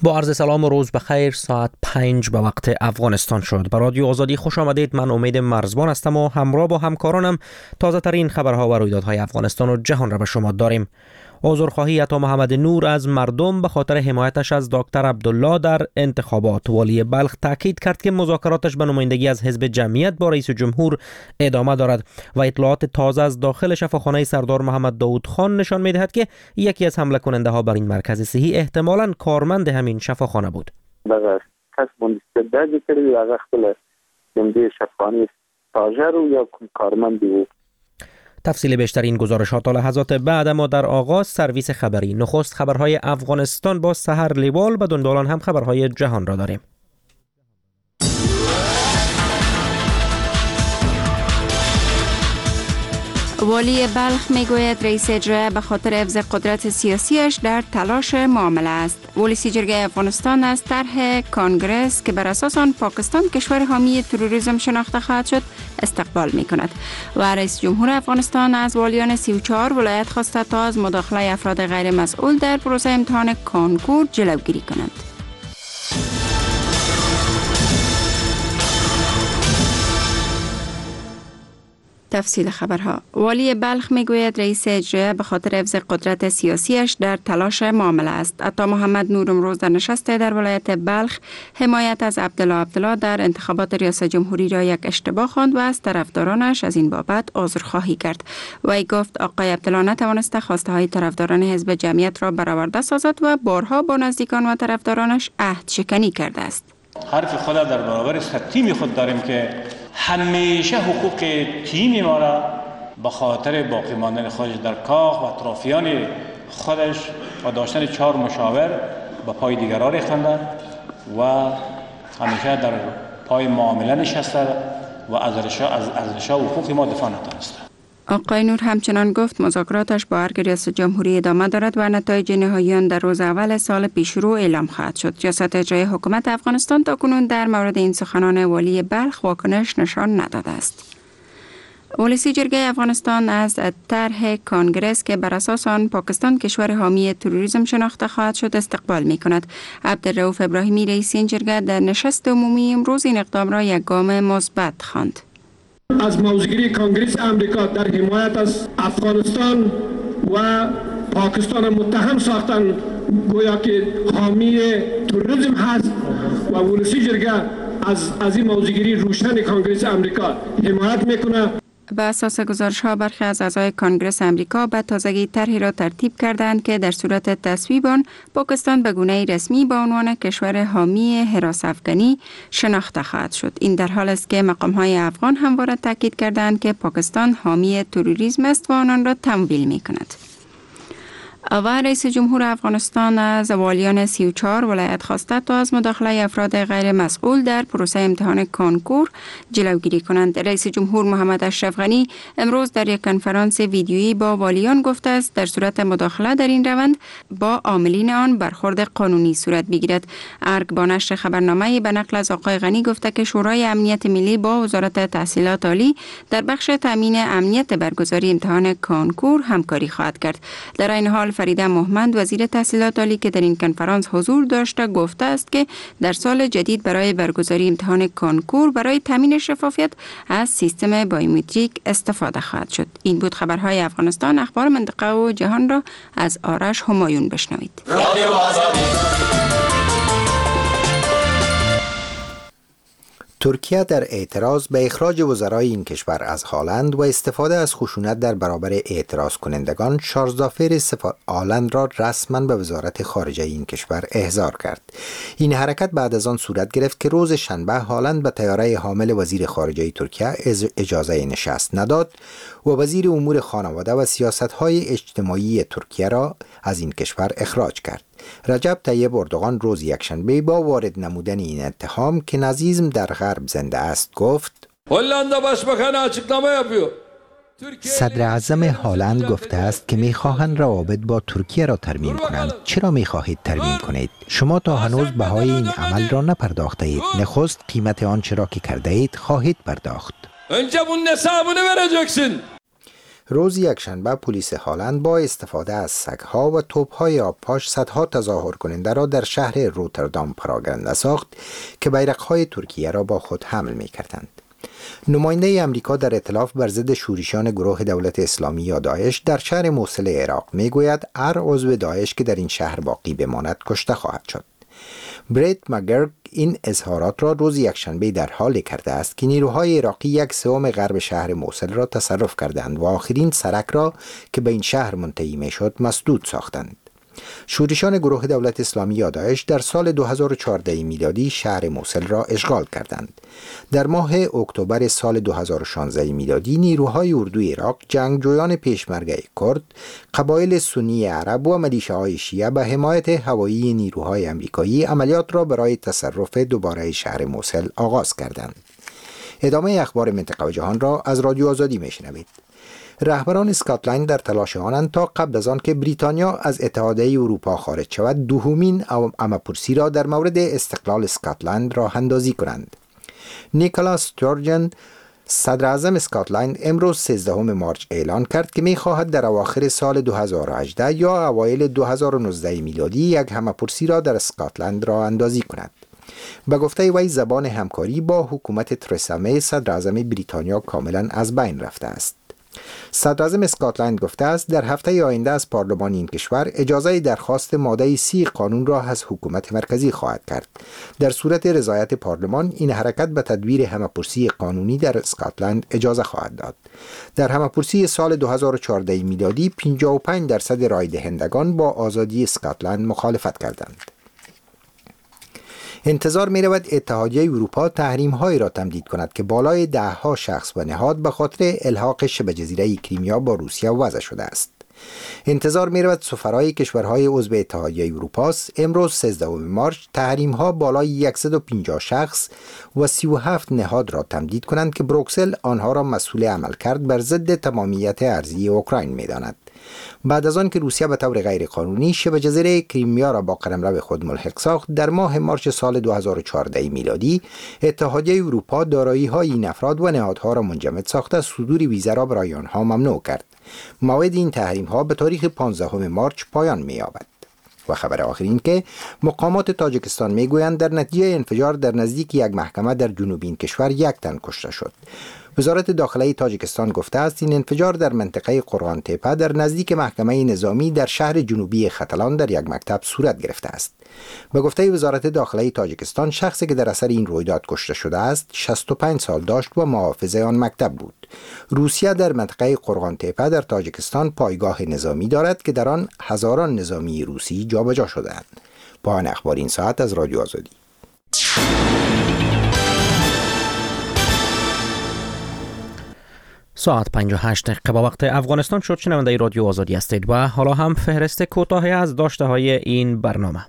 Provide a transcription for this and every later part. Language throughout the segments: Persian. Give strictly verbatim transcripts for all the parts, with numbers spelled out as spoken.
با عرض سلام و روز بخیر. ساعت پنج به وقت افغانستان شد. به رادیو آزادی خوش آمدید. من امید مرزبان هستم و همراه با همکارانم تازه ترین خبرها و رویدادهای افغانستان و جهان را به شما داریم. عذرخواهی عطا محمد نور از مردم به خاطر حمایتش از دکتر عبدالله در انتخابات. والی بلخ تاکید کرد که مذاکراتش به نمایندگی از حزب جمعیت با رئیس جمهور ادامه دارد و اطلاعات تازه از داخل شفاخانه سردار محمد داود خان نشان می‌دهد که یکی از حمله کننده ها بر این مرکز صحی احتمالاً کارمند همین شفاخانه بود. دغه کس باندې استدلال کړی هغه خپل د شفاخانه تاجر یا کارمند بود. تفصیل بیشتر این گزارشات تا لحظات بعد، اما در آغاز سرویس خبری. نخست خبرهای افغانستان با سحر لیوال، به دنبال هم خبرهای جهان را داریم. والی بلخ میگوید رئیس اجرایی به خاطر حفظ قدرت سیاسیش در تلاش معامله است. والیسی جرگه افغانستان از طرح کنگرس که بر اساس آن پاکستان کشور حامی تروریسم شناخته خواهد شد استقبال می کند و رئیس جمهور افغانستان از والیان سی و چهار ولایت خواسته تا از مداخله افراد غیر مسئول در پروسه امتحان کنکور جلوگیری کنند. تفصیل خبرها. والی بلخ میگوید رئیس اجرایی به خاطر حفظ قدرت سیاسیش در تلاش معامله است. عطا محمد نور امروز در نشست در ولایت بلخ حمایت از عبدالله عبدالله در انتخابات ریاست جمهوری را یک اشتباه خواند و از طرفدارانش از این بابت عذرخواهی کرد. وی گفت آقای عبدالله نتوانسته خواسته های طرفداران حزب جمعیت را برآورده سازد و بارها با نزدیکان و طرفدارانش عهد شکنی کرده است. حرف خود در برابر تیم خود داریم که همیشه حقوق تیم ما را به خاطر باقی ماندن خودش در کاخ و اطرافیان خودش و داشتن چهار مشاور به پای دیگران ریختند و همیشه در پای معامله نشسته و از ارزش و حقوق ما دفاع نتوانسته. آقای نور همچنان گفت مذاکراتش با ارگ ریاست جمهوری ادامه دارد و نتایج نهایی آن در روز اول سال پیشرو اعلام خواهد شد. ریاست اجرایی حکومت افغانستان تاکنون در مورد این سخنان والی بلخ واکنش نشان نداده است. والیسی جرگه افغانستان از طرح کنگرس که بر اساس آن پاکستان کشور حامی تروریسم شناخته خواهد شد استقبال می کند. عبدالرؤوف ابراهیمی رئیس این جرگه در نشست عمومی امروز این اقدام را یک گام مثبت خواند. از موضوعگیری کنگرس امریکا در حمایت از افغانستان و پاکستان متهم ساختن گویا که حامی تروریسم هست و والیسی جرگه از از این موضوعگیری روشن کنگرس امریکا حمایت میکنه. به اساس گزارش ها برخی از اعضای کنگرس امریکا به تازگی طرحی را ترتیب کردند که در صورت تصویب آن پاکستان به گونه رسمی به عنوان کشور حامی حراس افغانی شناخته خواهد شد. این در حال است که مقام های افغان همواره تاکید کردند که پاکستان حامی تروریسم است و آنان را تمویل می کند. و رئیس جمهور افغانستان از والیان سی و چهار ولایت خواسته تا از مداخله افراد غیر مسئول در پروسه امتحان کنکور جلوگیری کنند. رئیس جمهور محمد اشرف غنی امروز در یک کنفرانس ویدیویی با والیان گفته است در صورت مداخله در این روند با عاملین آن برخورد قانونی صورت بگیرد. ارگ با نشر خبرنامه‌ای به نقل از آقای غنی گفته که شورای امنیت ملی با وزارت تحصیلات عالی در بخش تامین امنیت برگزاری امتحان کنکور همکاری خواهد کرد. در این حال فریده محمد وزیر تحصیلات عالی که در این کنفرانس حضور داشته گفته است که در سال جدید برای برگزاری امتحان کنکور برای تامین شفافیت از سیستم بایومتریک استفاده خواهد شد. این بود خبرهای افغانستان. اخبار منطقه و جهان را از آرش همایون بشنوید. ترکیه در اعتراض به اخراج وزرای این کشور از هالند و استفاده از خشونت در برابر اعتراض کنندگان، شارلزافر هالند را رسما به وزارت خارجه این کشور احضار کرد. این حرکت بعد از آن صورت گرفت که روز شنبه هالند به طیاره حامل وزیر خارجه ترکیه اجازه نشست نداد و وزیر امور خانواده و سیاست‌های اجتماعی ترکیه را از این کشور eخراج کرد. رجب طیب اردوغان روز یکشنبه با وارد نمودن این اتهام که نازیسم در غرب زنده است گفت: هلند başbakanı açıklama yapıyor. صدر اعظم هالند گفته است که می‌خواهند روابط با ترکیه را ترمیم کنند. چرا می‌خواهید ترمیم کنید؟ شما تا هنوز بهای این عمل را نپرداخته اید. نخست قیمت آنچه را که کرده اید خواهید پرداخت. Önce bunun hesabını vereceksin. روز یکشنبه پلیس هالند با استفاده از سگ‌ها و توپ‌های آبپاش صدها تظاهر کننده را در شهر روتردام پراگنده ساخت که بیرق‌های ترکیه را با خود حمل می‌کردند. نماینده امریکا در ائتلاف بر ضد شورشیان گروه دولت اسلامی یا داعش در شهر موصل عراق میگوید هر عضو داعش که در این شهر باقی بماند کشته خواهد شد. برت مگرگ این اظهارات را روز یکشنبه در حالی کرده است که نیروهای عراقی یک سوم غرب شهر موصل را تصرف کردند و آخرین سرک را که به این شهر منتهی میشد مسدود ساختند. شورشیان گروه دولت اسلامی یا داعش در سال دو هزار و چهارده میلادی شهر موصل را اشغال کردند. در ماه اکتبر سال دو هزار و شانزده میلادی نیروهای اردوی عراق، جنگجویان پیشمرگه کرد، قبایل سنی عرب و ملیشه‌های شیعه به حمایت هوایی نیروهای آمریکایی عملیات را برای تصرف دوباره شهر موصل آغاز کردند. ادامه اخبار منطقه و جهان را از رادیو آزادی میشنوید. رهبران اسکاتلند در تلاش آنند تا قبل از آن که بریتانیا از اتحادیه اروپا خارج شود دومین همه‌پرسی را در مورد استقلال اسکاتلند راه اندازی کنند. نیکولاس استورجن صدر اعظم اسکاتلند امروز سیزدهم مارس اعلان کرد که می خواهد در اواخر سال دو هزار و هجده یا اوایل دو هزار و نوزده میلادی یک همه‌پرسی را در اسکاتلند راه اندازی کند. به گفته وی زبان همکاری با حکومت ترسا می صدر اعظم بریتانیا کاملا از بین رفته است. صدر اعظم اسکاتلند گفته است در هفته آینده از پارلمان این کشور اجازه درخواست ماده سی قانون را از حکومت مرکزی خواهد کرد. در صورت رضایت پارلمان این حرکت به تدویر همه‌پرسی قانونی در اسکاتلند اجازه خواهد داد. در همه‌پرسی سال دو هزار و چهارده میلادی پنجاه و پنج درصد رای دهندگان با آزادی اسکاتلند مخالفت کردند. انتظار می رود اتحادیه اروپا تحریم هایی را تمدید کند که بالای ده ها شخص و نهاد به خاطر الحاق شبه جزیره کریمیا با روسیه وضع شده است. انتظار می رود سفرای کشورهای عضو اتحادیه اروپا امروز سیزدهم مارس تحریم ها بالای صد و پنجاه شخص و سی و هفت نهاد را تمدید کنند که بروکسل آنها را مسئول عمل کرد بر ضد تمامیت ارضی اوکراین می داند. بعد از آن که روسیه به طور غیرقانونی شبه جزیره کریمیا را با قلمرو خود ملحق ساخت، در ماه مارس سال دو هزار و چهارده میلادی اتحادیه اروپا دارایی‌های این افراد و نهادها را منجمد ساخته صدور ویزا را برای آنها ممنوع کرد. موعد این تحریم‌ها به تاریخ پانزدهم مارس پایان می‌یابد. و خبر آخر این که مقامات تاجیکستان میگویند در نتیجه انفجار در نزدیک یک محکمه در جنوب این کشور یک تن کشته شد. وزارت داخله تاجیکستان گفته است این انفجار در منطقه قرغان تپه در نزدیک محکمه نظامی در شهر جنوبی ختلان در یک مکتب صورت گرفته است. به گفته وزارت داخله تاجیکستان شخصی که در اثر این رویداد کشته شده است شصت و پنج سال داشت و محافظ آن مکتب بود. روسیه در منطقه قرغان تپه در تاجیکستان پایگاه نظامی دارد که در آن هزاران نظامی روسی جابجا شده‌اند. پایان اخبار این ساعت از رادیو آزادی. ساعت پنج و هشت دقیقه با وقت افغانستان شد. شنونده رادیو آزادی هستید و حالا هم فهرست کوتاهی از داشته های این برنامه.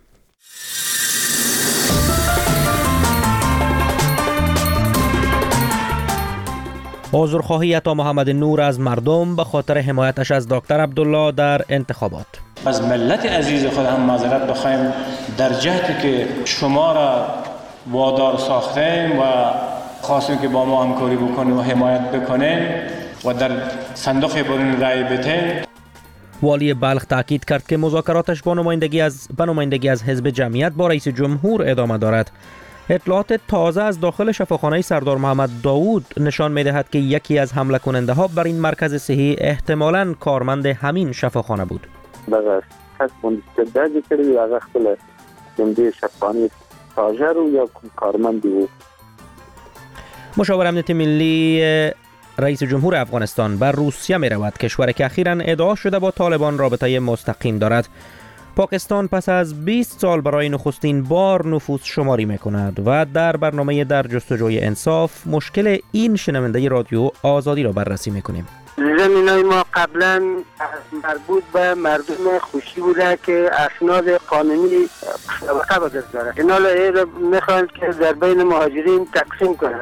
عذرخواهی عطا محمد نور از مردم به خاطر حمایتش از دکتر عبدالله در انتخابات. از ملت عزیز خود هم معذرت بخوایم در جهتی که شما را وادار ساختیم و خواستیم که با ما همکاری بکنیم و حمایت بکنیم و در صندوق برون رای بتیم. والی بلخ تاکید کرد که مذاکراتش با نمایندگی از با نمایندگی از حزب جمعیت با رئیس جمهور ادامه دارد. اطلاعات تازه از داخل شفاخانه سردار محمد داوود نشان می‌دهد که یکی از حمله کننده ها بر این مرکز صحی احتمالاً کارمند همین شفاخانه بود. دغه کس باندې دغه کړی هغه خپل د شفاخانه تاجر یا کارمند بود. مشاور امنیت ملی رئیس جمهور افغانستان بر روسیه می رود، کشوری که اخیراً ادعا شده با طالبان رابطه مستقیم دارد. پاکستان پس از بیست سال برای نخستین بار نفوس شماری می کند و در برنامه در جستجوی انصاف مشکل این شنونده رادیو آزادی را بررسی می کنیم. زمینای ما قبلا مربوط به مردم خوشی بوده که اسناد قانونی شبکه بگذاره. اینا را میخواهند که در بین مهاجرین تقسیم کنند.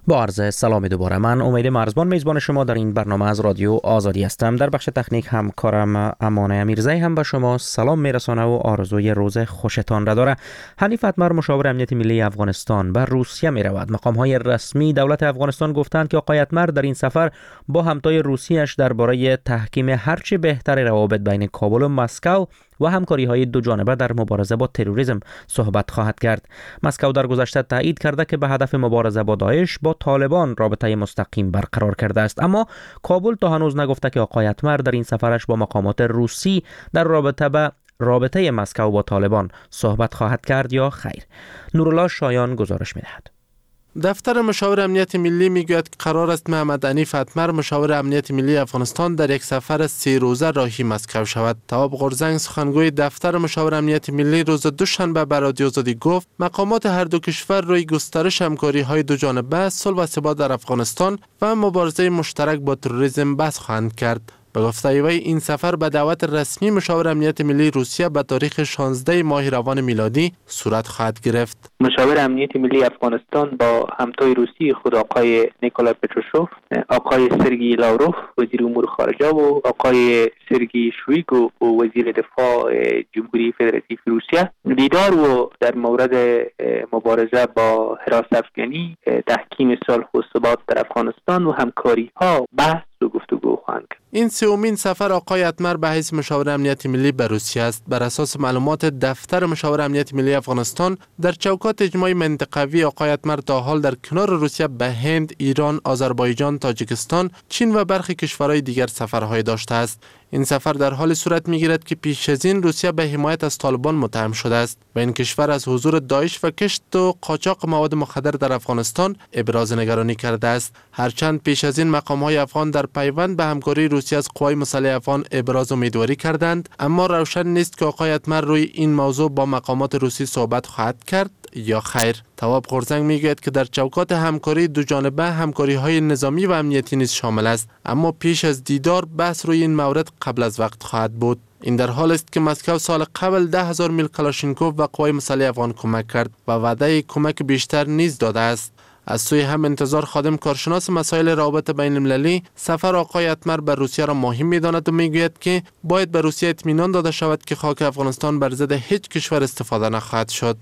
با عرض سلام دوباره، من امید مرزبان میزبان شما در این برنامه از رادیو آزادی هستم. در بخش تکنیک همکارم امان امیرزی هم به شما سلام میرسانه و آرزوی روز خوشتان را داره. حنیف اتمر مشاور امنیت ملی افغانستان به روسیه می رود. مقام های رسمی دولت افغانستان گفتند که آقای اتمر در این سفر با همتای روسیش درباره تحکیم هرچه بهتر روابط بین کابل و مسکو و همکاری های دو جانبه در مبارزه با تروریسم صحبت خواهد کرد. مسکو در گذشته تایید کرده که به هدف مبارزه با داعش با طالبان رابطه مستقیم برقرار کرده است، اما کابل تا هنوز نگفته که آقای اتمر در این سفرش با مقامات روسی در رابطه به رابطه مسکو با طالبان صحبت خواهد کرد یا خیر. نورالله شایان گزارش می‌دهد. دفتر مشاور امنیت ملی میگوید که قرار است محمد حنیف اتمر مشاور امنیت ملی افغانستان در یک سفر سه روزه راهی مسکو شود. تواب قرزنگ سخنگوی دفتر مشاور امنیت ملی روز دوشنبه به رادیو آزادی گفت مقامات هر دو کشور روی گسترش همکاری های دو جانبه، صلح و ثبات در افغانستان و مبارزه مشترک با تروریسم بحث خواهند کرد. به گفته وی این سفر به دعوت رسمی مشاور امنیت ملی روسیه به تاریخ شانزده ماه روان میلادی صورت خواهد گرفت. مشاور امنیت ملی افغانستان با همتای روسی خود آقای نیکولای پتروشوف، آقای سرگئی لاوروف وزیر امور خارجه و آقای سرگئی شویگو وزیر دفاع جمهوری فدراتیو روسیه دیدار و در مورد مبارزه با حراس افغانی، تحکیم صلح و ثبات در افغانستان و همکاری ها بحث و گفتگو خواهند کرد. این سومین سفر آقای اتمر به حیث مشاور امنیت ملی به روسیه است. بر اساس معلومات دفتر مشاور امنیت ملی افغانستان، در چوکات اجماعی منطقوی آقای اتمر تا حال در کنار روسیه به هند، ایران، آذربایجان، تاجیکستان، چین و برخی کشورهای دیگر سفرهای داشته است. این سفر در حال صورت می‌گیرد که پیش از این روسیه به حمایت از طالبان متهم شده است و این کشور از حضور داعش و کشت و قاچاق مواد مخدر در افغانستان ابراز نگرانی کرده است. هرچند پیش از این مقام‌های افغان در پیوند به همکاری روسیه از قوای مسلح افغان ابراز امیدواری کردند، اما روشن نیست که آقای اتمر روی این موضوع با مقامات روسی صحبت خواهد کرد یا خیر. تواب قرزنگ میگوید که در چوکات همکاری دو جانبه همکاری‌های نظامی و امنیتی نیز شامل است، اما پیش از دیدار بحث روی این مورد قبل از وقت خواهد بود. این در حال است که مسکو سال قبل ده هزار میل کلاشینکوف و قوای مسلح افغان کمک کرد و وعده کمک بیشتر نیز داده است. از سوی هم انتظار خادم کارشناس مسائل روابط بین المللی سفر آقای اتمر به روسیه را مهم می‌داند و میگوید که باید به روسیه اطمینان داده شود که خاک افغانستان بر ضد هیچ کشور استفاده نخواهد شد.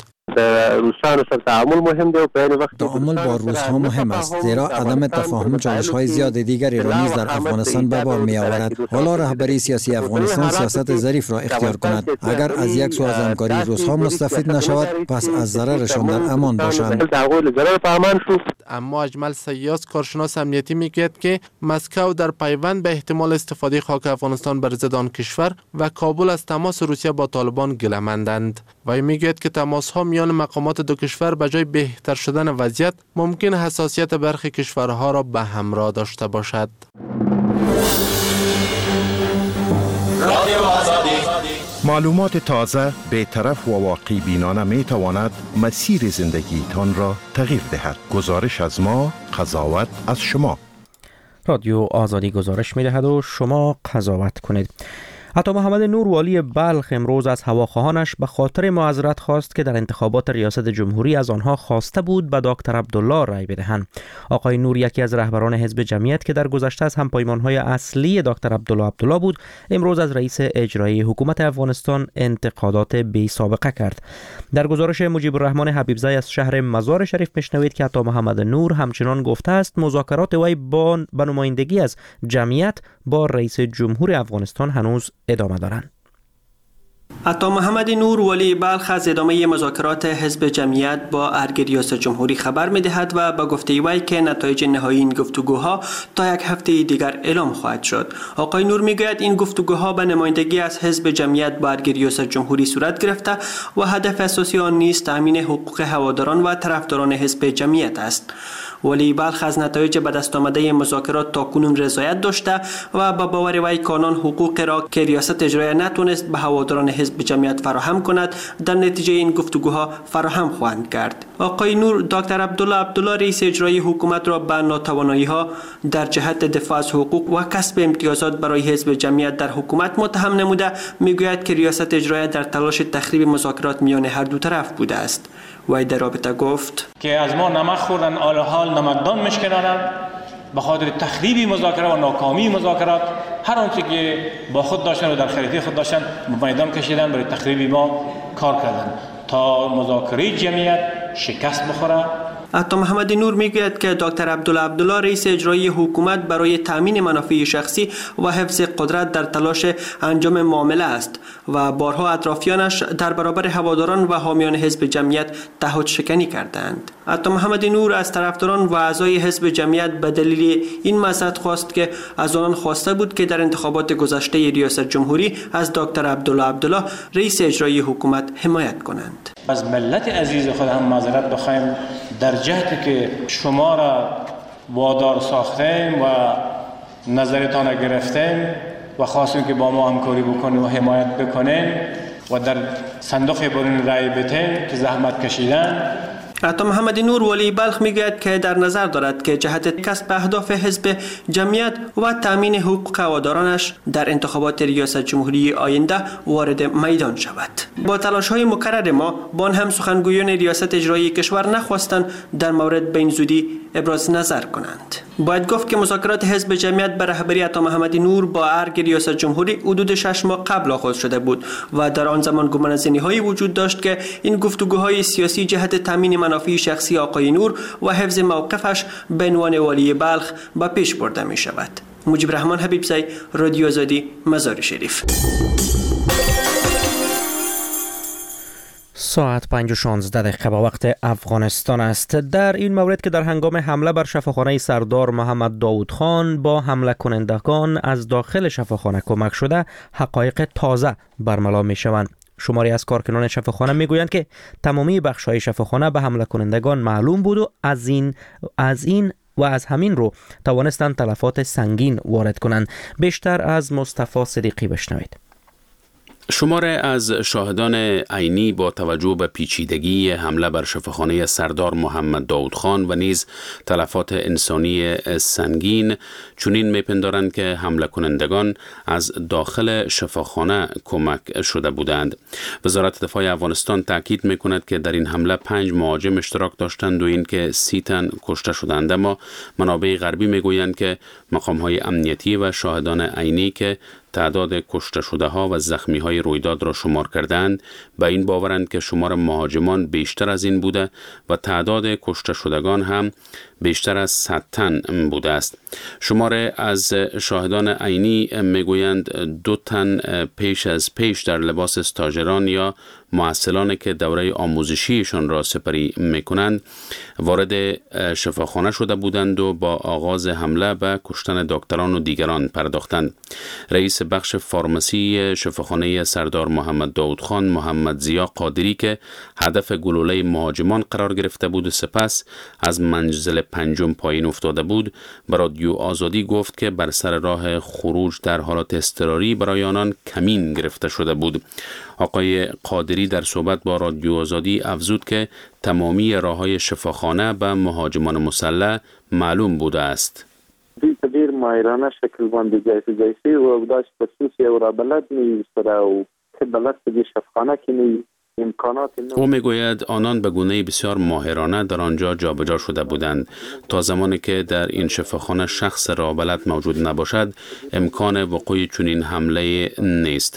روسان تعامل مهم ده و به وقت تعامل با روس‌ها مهم است، زیرا عدم تفاهم چالش‌های زیاد دیگری را نیز در افغانستان به بار می‌آورد. حالا رهبری سیاسی افغانستان سیاست ظریف را اختیار کند. اگر از یک سو از همکاری روس‌ها مستفید نشود، پس از ضررشان در امان باشند. اما اجمل سیاس کارشناس امنیتی میگوید که مسکو در پیوند به احتمال استفاده خاک افغانستان بر ضد آن کشور و کابل از تماس روسیه با طالبان گله‌مندند. وی میگوید که تماس‌ها میان مقامات دو کشور به جای بهتر شدن وضعیت ممکن حساسیت برخی کشورها را به همراه داشته باشد. معلومات تازه، بی‌طرف و واقعی بینانه می تواند مسیر زندگی تان را تغییر دهد. گزارش از ما، قضاوت از شما. رادیو آزادی گزارش می دهد و شما قضاوت کنید. عطا محمد نور والی بلخ امروز از هواخواهانش به خاطر معذرت خواست که در انتخابات ریاست جمهوری از آنها خواسته بود به دکتر عبدالله رای بدهند. آقای نور یکی از رهبران حزب جمعیت که در گذشته از همپیمانهای اصلی دکتر عبدالله عبدالله بود، امروز از رئیس اجرایی حکومت افغانستان انتقادات بی سابقه کرد. در گزارش مجیب الرحمن حبیبزی از شهر مزار شریف میشنوید که عطا محمد نور همچنان گفته است مذاکرات وی با به نمایندگی از جمعیت با رئیس جمهور افغانستان هنوز ادامه دارند. عطا محمد نور والی بلخ از ادامه مذاکرات حزب جمعیت با ارگ ریاست جمهوری خبر می‌دهد و با گفته وی که نتایج نهایی این گفتگوها تا یک هفته دیگر اعلام خواهد شد. آقای نور میگوید این گفتگوها به نمایندگی از حزب جمعیت با ارگ ریاست جمهوری صورت گرفته و هدف اساسی آن نیز تامین حقوق هواداران و طرفداران حزب جمعیت است. ولی بلخ از نتایج به دست آمده مذاکرات تاکنون رضایت داشته و با باور وی کانون حقوق را که ریاست اجرایی نتونست به هواداران حزب حزب جمعیت فراهم کند در نتیجه این گفتگوها فراهم خواهند کرد. آقای نور دکتر عبدالله عبدالله رئیس اجرایی حکومت را به ناتوانی ها در جهت دفاع از حقوق و کسب امتیازات برای حزب جمعیت در حکومت متهم نموده میگوید که ریاست اجرایی در تلاش تخریب مذاکرات میان هر دو طرف بوده است. وی در رابطه گفت که از ما نمک خوردن، حال حال نمکدان میشکنند به خاطر تخریب مذاکرات و ناکامی مذاکرات. هر آنچه که با خود داشتن و در خریطه خود داشتن به میدان کشیدن، برای تخریب ما کار کردن تا مذاکره جمعیت شکست بخوره. عطا محمد نور میگوید که دکتر عبدالله عبدالله رئیس اجرایی حکومت برای تامین منافع شخصی و حفظ قدرت در تلاش انجام معامله است و بارها اطرافیانش در برابر هواداران و حامیان حزب جمعیت تعهد شکنی کردند. عطا محمد نور از طرفداران و اعضای حزب جمعیت به دلیل این مزد خواست که از آنان خواسته بود که در انتخابات گذشته ریاست جمهوری از دکتر عبدالله عبدالله رئیس اجرایی حکومت حمایت کنند. از ملت عزیز خود هم معذرت بخوایم در جهتی که شما را وادار ساختیم و نظرتان را گرفتیم و خواستیم که با ما همکاری بکنیم و حمایت بکنیم و در صندوق برون رای بتیم که زحمت کشیدن. عطا محمد نور ولی بلخ میگوید که در نظر دارد که جهت کسب اهداف حزب جمعیت و تامین حقوق هوادارانش در انتخابات ریاست جمهوری آینده وارد میدان شود. با تلاش های مکرر ما با هم سخنگویان ریاست اجرایی کشور نخواستند در مورد به این زودی ابراز نظر کنند. باید گفت که مذاکرات حزب جمعیت به رهبری عطا محمد نور با ارگ ریاست جمهوری حدود شش ماه قبل آغاز شده بود و در آن زمان گمانه‌زنی هایی وجود داشت که این گفتگوهای سیاسی جهت تامین منافع شخصی آقای نور و حفظ موقفش به عنوان والی بلخ به پیش برده می شود. مجیب رحمان حبیبزی، رادیو آزادی، مزار شریف. ساعت پنج و شانزده دقیقه به وقت افغانستان است. در این مورد که در هنگام حمله بر شفاخانه سردار محمد داود خان با حمله کنندگان از داخل شفاخانه کمک شده، حقایق تازه برملا می شوند. شماری از کارکنان شفاخانه می گویند که تمامی بخش‌های شفاخانه به حمله کنندگان معلوم بود و از این از این و از همین رو توانستند تلفات سنگین وارد کنند. بیشتر از مصطفی صدیقی بشنوید. شماره از شاهدان عینی با توجه به پیچیدگی حمله بر شفاخانه سردار محمد داود خان و نیز تلفات انسانی سنگین چنین میپندارند که حمله کنندگان از داخل شفاخانه کمک شده بودند. وزارت دفاع افغانستان تاکید میکند که در این حمله پنج مهاجم اشتراک داشتند و این که سی تن کشته شدند، اما منابع غربی میگویند که مقام‌های امنیتی و شاهدان عینی که تعداد کشته شده ها و زخمی های رویداد را شمار کردند به این باورند که شمار مهاجمان بیشتر از این بوده و تعداد کشته شدگان هم بیشتر از صد تن بوده است. شمار از شاهدان عینی میگویند دو تن پیش از پیش در لباس استاژران یا معسلانی که دوره آموزشیشان را سپری میکنند وارد شفاخانه شده بودند و با آغاز حمله به کشتن دکتران و دیگران پرداختند. رئیس بخش فارماسی شفاخانه سردار محمد داود خان محمد ضیا قادری که هدف گلوله مهاجمان قرار گرفته بود و سپس از منزل پنجم پایین افتاده بود، به رادیو آزادی گفت که بر سر راه خروج در حالت اضطراری برای آنان کمین گرفته شده بود. آقای قادری در صحبت با رادیو آزادی افزود که تمامی راه‌های شفاخانه به مهاجمان مسلح معلوم بوده است. دوی په ډیر ماهرانه شکل باندې جایزه جایزه او داسې خصوص یو را بلد نه سره او که بلد په دې شفاخانه کې نه امکانات. او میگوید آنان به گونه بسیار ماهرانه در آنجا جابجا شده بودند. تا زمانی که در این شفاخانه شخص را بلد موجود نباشد امکان وقوع چنین حمله نیست.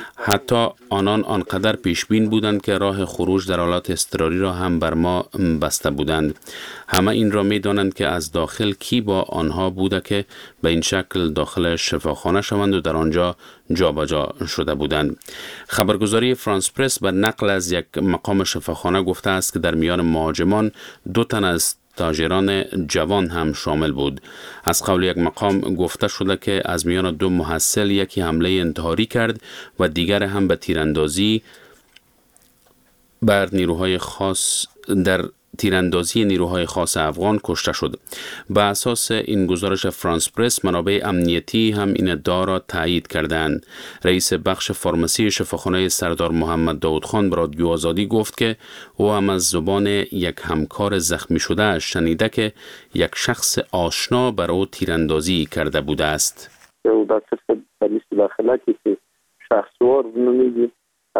حتی آنان آنقدر پیشبین بودند که راه خروج در حالات اضطراری را هم بر ما بسته بودند. همه این را می دانند که از داخل کی با آنها بوده که به این شکل داخل شفاخانه شوند و در آنجا جابجا شده بودند. خبرگزاری فرانس پرس به نقل از یک مقام شفاخانه گفته است که در میان مهاجمان دو تن از تاجران جوان هم شامل بود. از قول یک مقام گفته شده که از میان دو محصل یکی حمله انتحاری کرد و دیگر هم به تیراندازی بر نیروهای خاص در تیراندازی نیروهای خاص افغان کشته شد. به اساس این گزارش فرانس پرس، منابع امنیتی هم این ادعا را تایید کردند. رئیس بخش فارماسی شفاخانه سردار محمد داود خان به رادیو آزادی گفت که او هم از زبان یک همکار زخمی شده اش شنیده که یک شخص آشنا بر او تیراندازی کرده بوده است. او در پلیس داخله که شخصوار نمیگی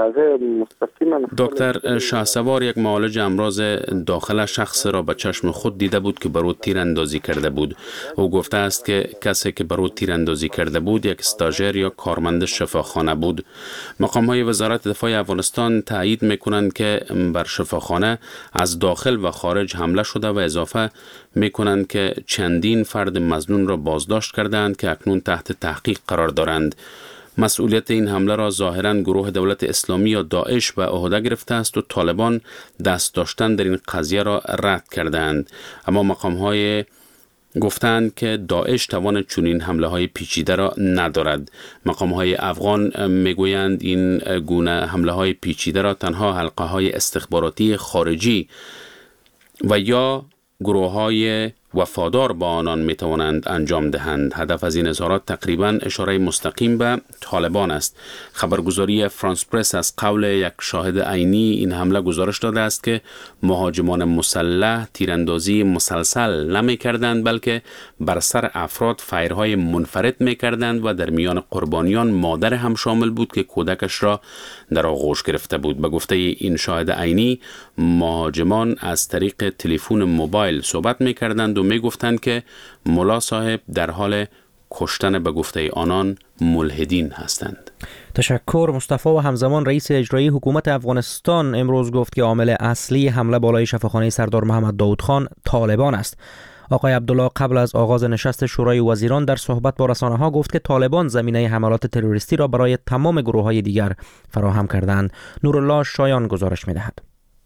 دکتر شهسوار، یک معالج امراض داخل شخص را به چشم خود دیده بود که بر او تیراندازی کرده بود. او گفته است که کسی که بر او تیراندازی کرده بود یک استاژر یا کارمند شفاخانه بود. مقام‌های وزارت دفاع افغانستان تایید می‌کنند که بر شفاخانه از داخل و خارج حمله شده و اضافه می‌کنند که چندین فرد مظنون را بازداشت کردند که اکنون تحت تحقیق قرار دارند. مسئولیت این حمله را ظاهراً گروه دولت اسلامی یا داعش به عهده گرفته است و طالبان دست داشتن در این قضیه را رد کردند. اما مقام‌های گفتند که داعش توان چنین حمله های پیچیده را ندارد. مقام‌های افغان میگویند این گونه حمله های پیچیده را تنها حلقه های استخباراتی خارجی و یا گروه های وفادار با آنان می توانند انجام دهند. هدف از این اظهارات تقریبا اشاره مستقیم به طالبان است. خبرگزاری فرانس پرس از قول یک شاهد عینی این حمله گزارش داده است که مهاجمان مسلح تیراندازی مسلسل نمی کردند، بلکه بر سر افراد فایرهای منفرد می کردند و در میان قربانیان مادر هم شامل بود که کودکش را در آغوش گرفته بود. به گفته این شاهد عینی، مهاجمان از طریق تلفن موبایل صحبت می کردند و می گفتند که ملا صاحب در حال کشتن به گفته آنان ملحدین هستند. تشکر. مصطفی و همزمان رئیس اجرایی حکومت افغانستان امروز گفت که عامل اصلی حمله بالای شفاخانه سردار محمد داود خان طالبان است. آقای عبدالله قبل از آغاز نشست شورای وزیران در صحبت با رسانه ها گفت که طالبان زمینه حملات تروریستی را برای تمام گروه های دیگر فراهم کردند. نورالله شایان گزارش می دهد.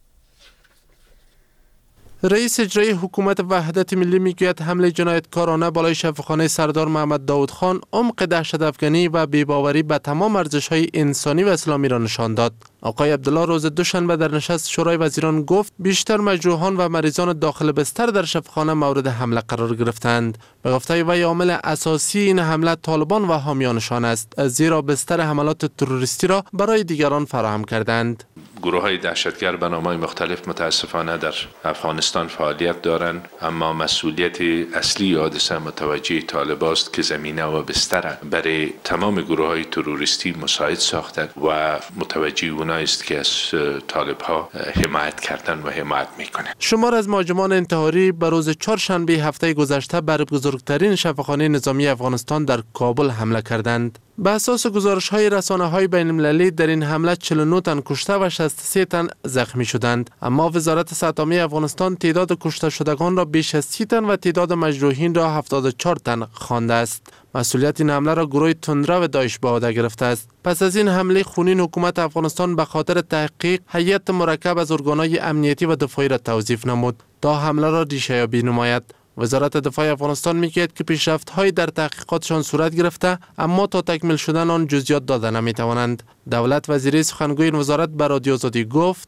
رئیس اجرایی حکومت وحدت ملی میگوید حمله جنایتکارانه بالای شفاخانه سردار محمد داود خان عمق دهشت افغانی و بی‌باوری به تمام ارزش‌های انسانی و اسلامی را نشان داد. آقای عبدالله روز دوشنبه در نشست شورای وزیران گفت بیشتر مجروحان و مریضان داخل بستر در شفاخانه مورد حمله قرار گرفتند. به گفته وی عامل اساسی این حمله طالبان و حامیانشان است، زیرا بستر حملات تروریستی را برای دیگران فراهم کردند. گروه های دهشتگر به نام‌های مختلف متاسفانه در افغانستان فعالیت دارند، اما مسئولیت اصلی حادثه متوجه طالبان است که زمینه و بستر برای تمام گروه های تروریستی مساعد ساختند و متوجه اونها است که از طالب ها حمایت کردن و حمایت میکنند. شمار از مهاجمان انتحاری به روز چهارشنبه هفته گذشته بر بزرگترین شفاخانه نظامی افغانستان در کابل حمله کردند. به اساس گزارش‌های رسانه‌های بین‌المللی در این حمله چهل و نه تن کشته و شصت و سه تن زخمی شدند، اما وزارت صحت عامه افغانستان تعداد کشته شدگان را بیش از سی تن و تعداد مجروحین را هفتاد و چهار تن خوانده است. مسئولیت این حمله را گروه تندرو داعش به عهده گرفته است. پس از این حمله خونین حکومت افغانستان به خاطر تحقیق هیئت مرکب از ارگان‌های امنیتی و دفاعی را توظیف نمود تا حمله را ریشه‌یابی نماید. وزارت دفاع افغانستان میگوید که پیشرفت‌های در تحقیقاتشان صورت گرفته، اما تا تکمیل شدن آن جزئیات داده نمی‌توانند. دولت وزیری سخنگوی این وزارت به رادیو آزادی گفت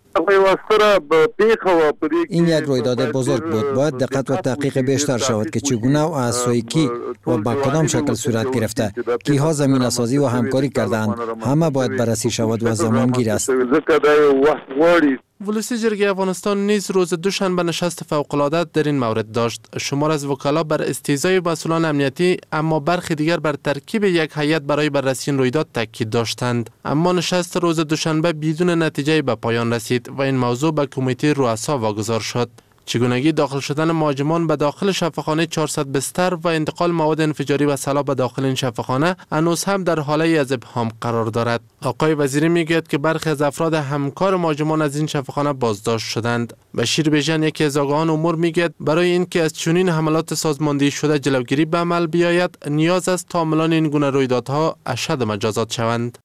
این یک رویداد بزرگ بود. باید دقت و تحقیق بیشتر شود که چگونه و از سوی کی و با کدام شکل صورت گرفته، کیها زمینه سازی و همکاری کردند. همه باید بررسی شود و زمانگیر است. ولسی جرگه افغانستان نیز روز دوشنبه نشست فوق‌العاده در این مورد داشت. شمار از وکلا بر استیضای مسئولان امنیتی، اما برخی دیگر بر ترکیب یک هیئت برای بررسی این رویداد تاکید داشتند. اما نشست روز دوشنبه بدون نتیجه به پایان رسید و این موضوع به کمیته رؤسا واگذار شد. چگونگی داخل شدن مهاجمان به داخل شفاخانه چهارصد بستر و انتقال مواد انفجاری و سلاح به داخل این شفاخانه هنوز هم در حاله از ابهام قرار دارد. آقای وزیری میگوید که برخی از افراد همکار مهاجمان از این شفاخانه بازداشت شدند. بشیر بیژن، یکی از آگاهان امور، میگوید برای اینکه از چنین حملات سازماندهی شده جلوگیری به عمل بیاید، نیاز است تا عاملان این گونه رویدادها اشد مجازات شوند.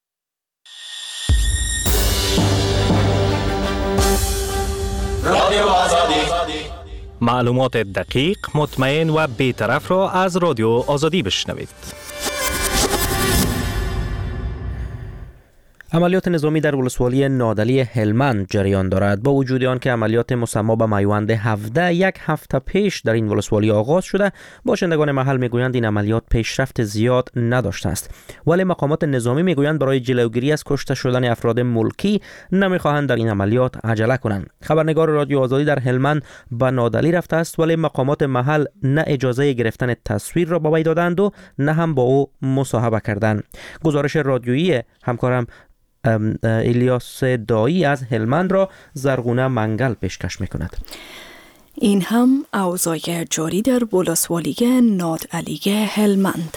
رادیو آزادی، معلومات دقیق، مطمئن و بی‌طرف را از رادیو آزادی بشنوید. عملیات نظامی در ولسوالی نادعلی هلمند جریان دارد. با وجود آن که عملیات مسمى به میوند هفده یک هفته پیش در این ولسوالی آغاز شده، باشندگان محل میگویند این عملیات پیشرفت زیاد نداشته است. ولی مقامات نظامی میگویند برای جلوگیری از کشته شدن افراد ملکی نمیخواهند در این عملیات عجله کنند. خبرنگار رادیو آزادی در هلمند به نادعلی رفته است، ولی مقامات محل نه اجازه گرفتن تصویر را به وی دادند و نه هم با او مصاحبه کردند. گزارش رادیویی همکارم الیاس دایی از هلمند را زرغونه منگل پیشکش میکند. این هم اوضاع جاری در ولسوالی نادعلی هلمند.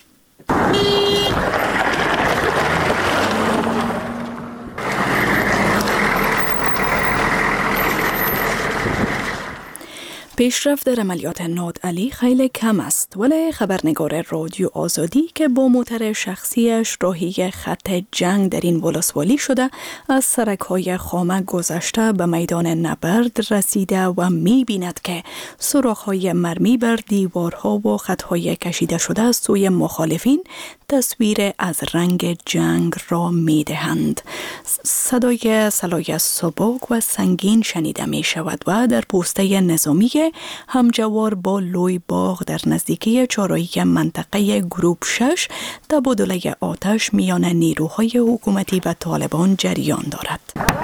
پیشرفت در عملیات نادعلی خیلی کم است، ولی خبرنگار رادیو آزادی که با موتر شخصیش راهی خط جنگ در این ولسوالی شده از سرک‌های خامه گذشته به میدان نبرد رسیده و می‌بیند که سوراخ‌های مرمی بر دیوارها و خطهای کشیده شده از سوی مخالفین تصویر از رنگ جنگ را می‌دهند. صدای سلای سبک و سنگین شنیده می‌شود و در پوسته نظامی همجوار با لوی باغ در نزدیکی چهارراهی منطقه گروپ شش تبادله آتش میان نیروهای حکومتی و طالبان جریان دارد.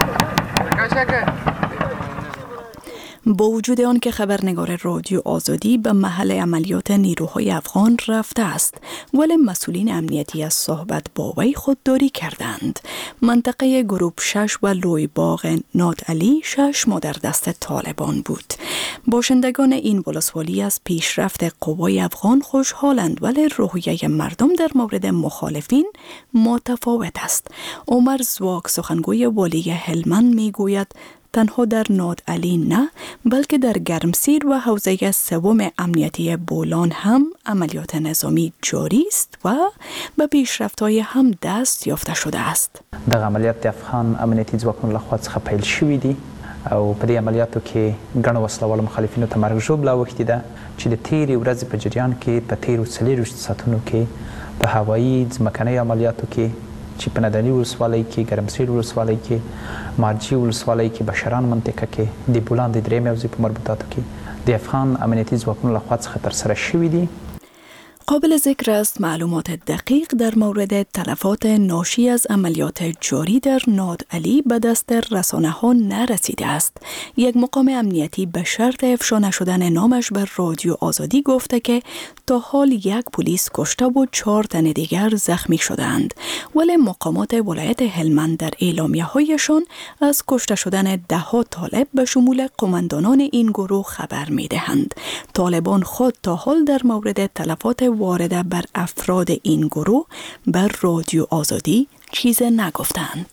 با وجود آن که خبرنگار رادیو آزادی به محل عملیات نیروهای افغان رفته است، ولی مسئولین امنیتی از صحبت با وی خودداری کردند. منطقه گروپ شش و لوی باغ نادعلی شش ماه در دست طالبان بود. باشندگان این ولسوالی از پیشرفت قوای افغان خوشحالند، ولی روحیه مردم در مورد مخالفین متفاوت است. عمر زواک سخنگوی والی هلمند میگوید تنها در نادعلی نه، بلکه در گرمسیر و حوزه سوم امنیتی بولان هم عملیات نظامی جاری است و به پیشرفت‌های هم دست یافته شده است. د عملیات افغان امنیتي ځواکونو لخوا څخه پیل شوي دي او په دې عملیاتو کې ګڼو وسلوالو مخالفینو ته مرګ ژوبله اوښتې ده چې د تیرې ورځې په جریان کې په تیرو څلېرویشتو ساعتونو کې په هوایي ځمکنیو عملیاتو کې چې په نادعلي ولسوالۍ کې، ګرمسیر ولسوالۍ کې، مارجې ولسوالۍ کې، بشران منطقه کې، د بولان د درېیمې حوزې په مربوطاتو کې د افغان امنیتي ځواکونو لخوا څخه ترسره شوي دي. قابل ذکر است معلومات دقیق در مورد تلفات ناشی از عملیات جاری در نادعلی به دست رسانه ها نرسیده است. یک مقام امنیتی به شرط افشا نشدن نامش بر رادیو آزادی گفته که تا حال یک پلیس کشته و چهار تن دیگر زخمی شدند، ولی مقامات ولایت هلمند در اعلامیه هایشان از کشته شدن ده ها طالب به شمول قماندانان این گروه خبر می دهند. طالبان خود تا حال در مورد تلفات وارده بر افراد این گروه بر رادیو آزادی چیز نگفتند.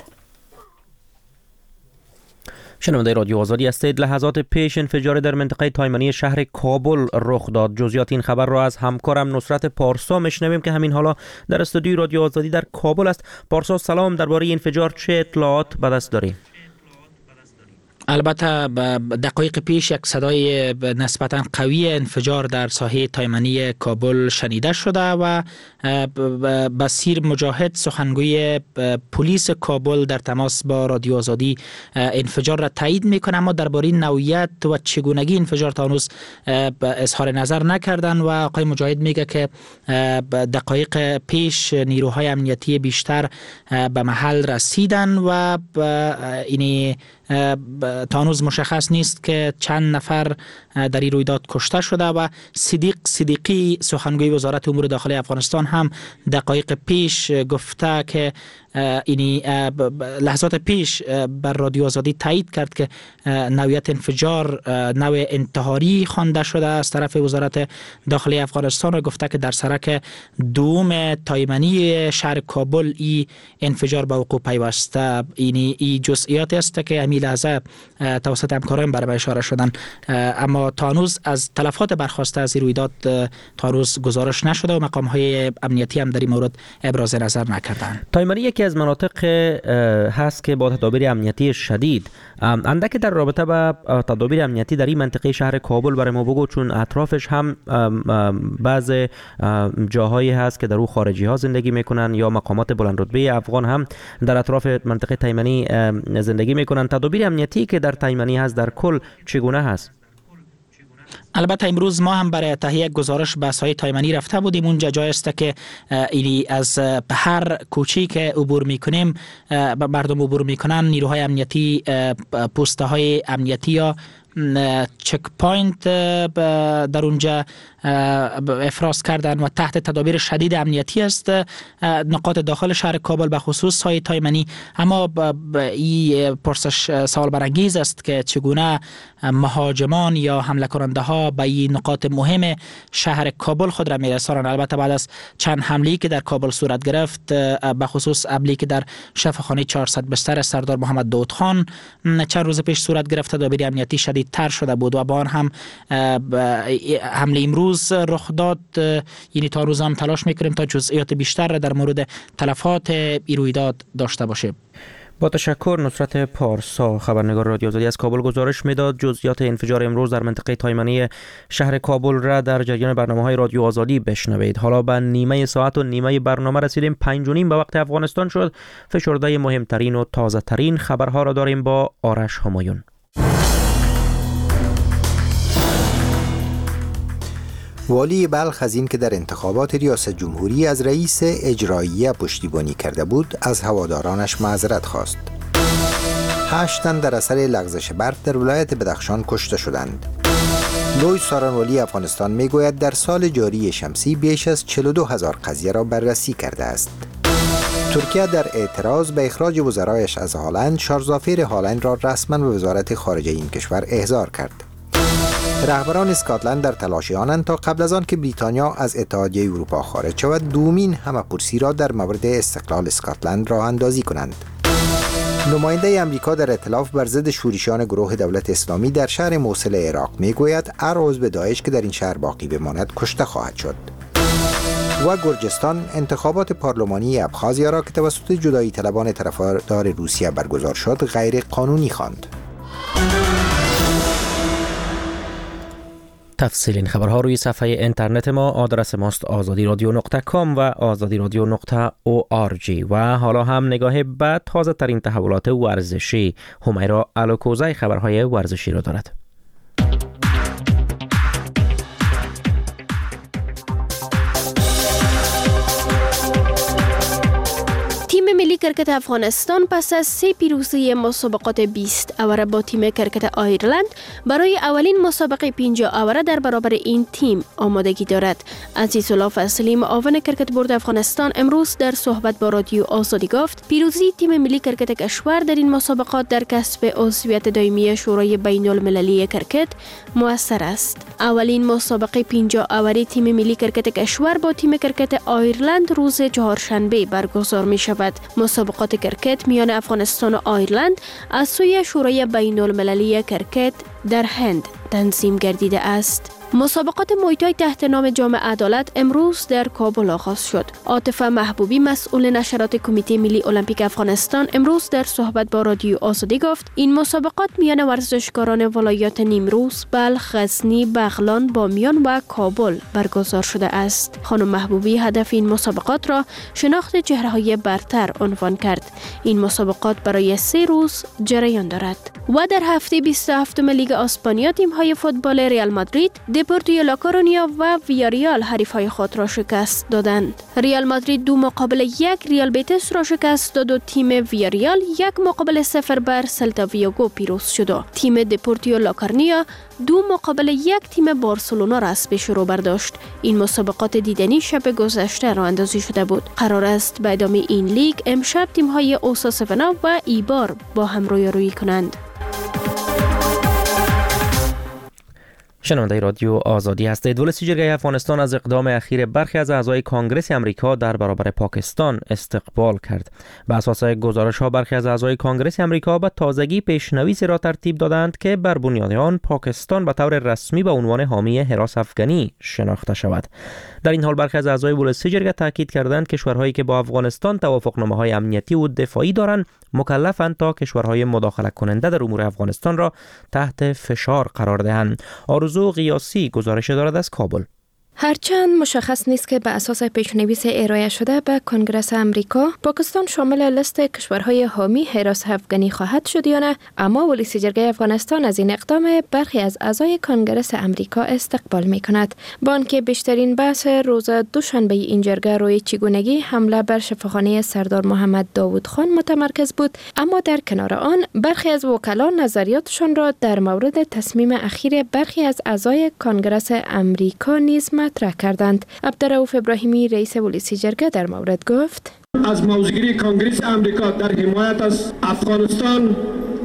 شنونده رادیو آزادی هستید. لحظات پیش انفجار در منطقه تایمنی شهر کابل رخ داد. جزئیات این خبر را از همکارم نصرت پارسا میشنویم که همین حالا در استودیوی رادیو آزادی در کابل است. پارسا سلام، درباره انفجار چه اطلاعات به دست داری؟ البته دقایق پیش یک صدای نسبتا قوی انفجار در ساحه تایمنی کابل شنیده شده و بصیر مجاهد سخنگوی پلیس کابل در تماس با رادیو آزادی انفجار را تایید میکنه، اما درباره نوعیت و چگونگی انفجار تا هنوز اظهار نظر نکردن و آقای مجاهد میگه که دقایق پیش نیروهای امنیتی بیشتر به محل رسیدن و اینی تا هنوز مشخص نیست که چند نفر در این رویداد کشته شده و صدیق صدیقی سخنگوی وزارت امور داخلی افغانستان هم دقایق پیش گفته که اینی لحظات پیش بر رادیو آزادی تایید کرد که نوعیت انفجار نوع انتحاری خوانده شده از طرف وزارت داخلی افغانستان و گفته که در سرک دوم تایمنی شهر کابل ای انفجار به وقوع پیوسته. اینی ای جزئیات است که همین لحظه توسط همکاران برای اشاره شدن، اما تا هنوز از تلفات برخواسته از این رویداد تا هنوز گزارش نشده و مقام‌های امنیتی هم در این مورد ابراز نظر نکردند. تایمانی یکی از مناطق هست که با تدابیر امنیتی شدید، اندک در رابطه با تدابیر امنیتی در این منطقه شهر کابل برای ما بگو، چون اطرافش هم بعض جاهایی هست که در او خارجی ها زندگی میکنن یا مقامات بلند رتبه افغان هم در اطراف منطقه تایمانی زندگی میکنن. تدابیر امنیتی که در تایمانی هست در کل چگونه هست؟ البته امروز ما هم برای تهیه گزارش به سایت تایمانی رفته بودیم. اونجا جای است که اینی از هر کوچی که عبور میکنیم مردم عبور میکنن، نیروهای امنیتی پوسته های امنیتی یا چک پوینت در اونجا افراز کردن و تحت تدابیر شدید امنیتی است نقاط داخل شهر کابل به خصوص سایت تایمانی. اما این پرسش سوال برانگیز است که چگونه مهاجمان یا حمله کننده ها به این نقاط مهم شهر کابل خود را میرسانند. البته بعد از چند حمله‌ای که در کابل صورت گرفت، به خصوص حمله‌ای که در شفاخانه چهارصد بستر سردار محمد داود خان چند روز پیش صورت گرفت، تدابیر امنیتی شدید تر شده بود و با آن هم حمله امروز رخ داد. یعنی تا روز هم تلاش میکنیم تا جزئیات بیشتر را در مورد تلفات این رویداد داشته باشیم. با تشکر. نصرت پارسا، خبرنگار رادیو آزادی از کابل گزارش میداد. جزئیات انفجار امروز در منطقه تایمانی شهر کابل را در جریان برنامه‌های رادیو آزادی بشنوید. حالا به نیمه ساعت و نیمه برنامه رسیدیم. پنج و نیم به وقت افغانستان شد. فشرده مهمترین و تازه ترین خبرها را داریم با آرش همایون. والی بلخ از این که در انتخابات ریاست جمهوری از رئیس اجراییه پشتیبانی کرده بود از هوادارانش معذرت خواست. هشت تن در اثر لغزش برف در ولایت بدخشان کشته شدند. لوی سارانوالی افغانستان میگوید در سال جاری شمسی بیش از چهل و دو هزار قضیه را بررسی کرده است. ترکیه در اعتراض به اخراج وزرایش از هالند، شارلزافیر هالند را رسما به وزارت خارجه این کشور احضار کرد. رهبران اسکاتلند در تلاشی آنند تا قبل از آن که بریتانیا از اتحادیه اروپا خارج شود دومین همه‌پرسی را در مورد استقلال اسکاتلند راه اندازی کنند. نماینده امریکا در ائتلاف بر ضد شورشیان گروه دولت اسلامی در شهر موصل عراق میگوید هر عضو داعش که در این شهر باقی بماند کشته خواهد شد. و گرجستان انتخابات پارلمانی ابخازیا را که توسط جدایی طلبان طرفدار روسیه برگزار شد غیر قانونی خواند. تفصیل این خبرها روی صفحه اینترنت ما، آدرس ماست آزادی رادیو نقطه کام و آزادی رادیو نقطه او آر جی. و حالا هم نگاه به تازه ترین تحولات ورزشی. همیرا الوکوزای خبرهای ورزشی را دارد. تیم ملی کرکت افغانستان پس از سه پیروزی مسابقات بیست اوره با تیم کرکت آیرلند برای اولین مسابقه پنجاه اوره در برابر این تیم آمادگی دارد. عزیزالله فضلی معاون کرکت بورد افغانستان امروز در صحبت با رادیو آزادی گفت پیروزی تیم ملی کرکت کشور در این مسابقات در کسب عضویت دائمی شورای بین المللی کرکت مؤثر است. اولین مسابقه پنجاه اوره تیم ملی کرکت کشور با تیم کرکت آیرلند روز چهارشنبه برگزار می شود. مسابقات کرکت میان افغانستان و آیرلند از سوی شورای بین المللی کرکت در هند تنظیم گردیده است. مسابقات مویتای تحت نام جام عدالت امروز در کابل آغاز شد. عاطفه محبوبی مسئول نشرات کمیته ملی المپیک افغانستان امروز در صحبت با رادیو آزادی گفت این مسابقات میان ورزشکاران ولایات نیمروز، بلخ، غزنی، بغلان، بامیان و کابل برگزار شده است. خانم محبوبی هدف این مسابقات را شناخت چهره‌های برتر عنوان کرد. این مسابقات برای سه روز جریان دارد. و در هفته بیست و هفتم لیگ اسپانیا تیم‌های فوتبال ریال مادرید، دپورتیو لا کورونیا و ویاریال حریف‌های خود را شکست دادند. ریال مادرید دو مقابل یک ریال بیتس را شکست داد و تیم ویاریال یک مقابل صفر بر سلتا ویگو پیروز شد. تیم دپورتیو لا کورونیا دو مقابل یک تیم بارسلونا را از پیش رو برداشت. این مسابقات دیدنی شب گذشته راه اندازی شده بود. قرار است به ادامه این لیگ امشب تیم‌های اوساسونا و ایبار با هم رویارویی کنند. شنونده رادیو آزادی هستید. ولسی جرگه افغانستان از اقدام اخیر برخی از اعضای کنگره امریکا در برابر پاکستان استقبال کرد. بر اساس گزارش ها برخی از اعضای کنگره امریکا به تازگی پیشنویسی را ترتیب دادند که بر بنیاد آن پاکستان به طور رسمی به عنوان حامی حراس افغانی شناخته شود. در این حال برخی از اعضای ولسی جرگه تاکید کردند کشورهایی که با افغانستان توافقنامه‌های امنیتی و دفاعی دارند مکلفند تا کشورهای مداخله کننده در امور افغانستان را تحت فشار قرار دهند. آرزو قیاسی گزارش دارد از کابل. هرچند مشخص نیست که به اساس پیشنویس ارائه شده به کنگره امریکا پاکستان شامل لیست کشورهای حامی حراس افغانی خواهد شد یا نه، اما ولسی جرگه افغانستان از این اقدام برخی از اعضای کنگره امریکا استقبال می کند. با آنکه بیشترین بحث روز دوشنبه این جرگه روی چگونگی حمله بر شفاخانه سردار محمد داوود خان متمرکز بود، اما در کنار آن برخی از وکلا نظریاتشان را در مورد تصمیم اخیر برخی از اعضای کنگره امریکا نیز مطرح کردند. عبدالرؤوف ابراهیمی رئیس ولسی جرگه در مورد گفت: از موضوعگیری کنگره آمریکا در حمایت از افغانستان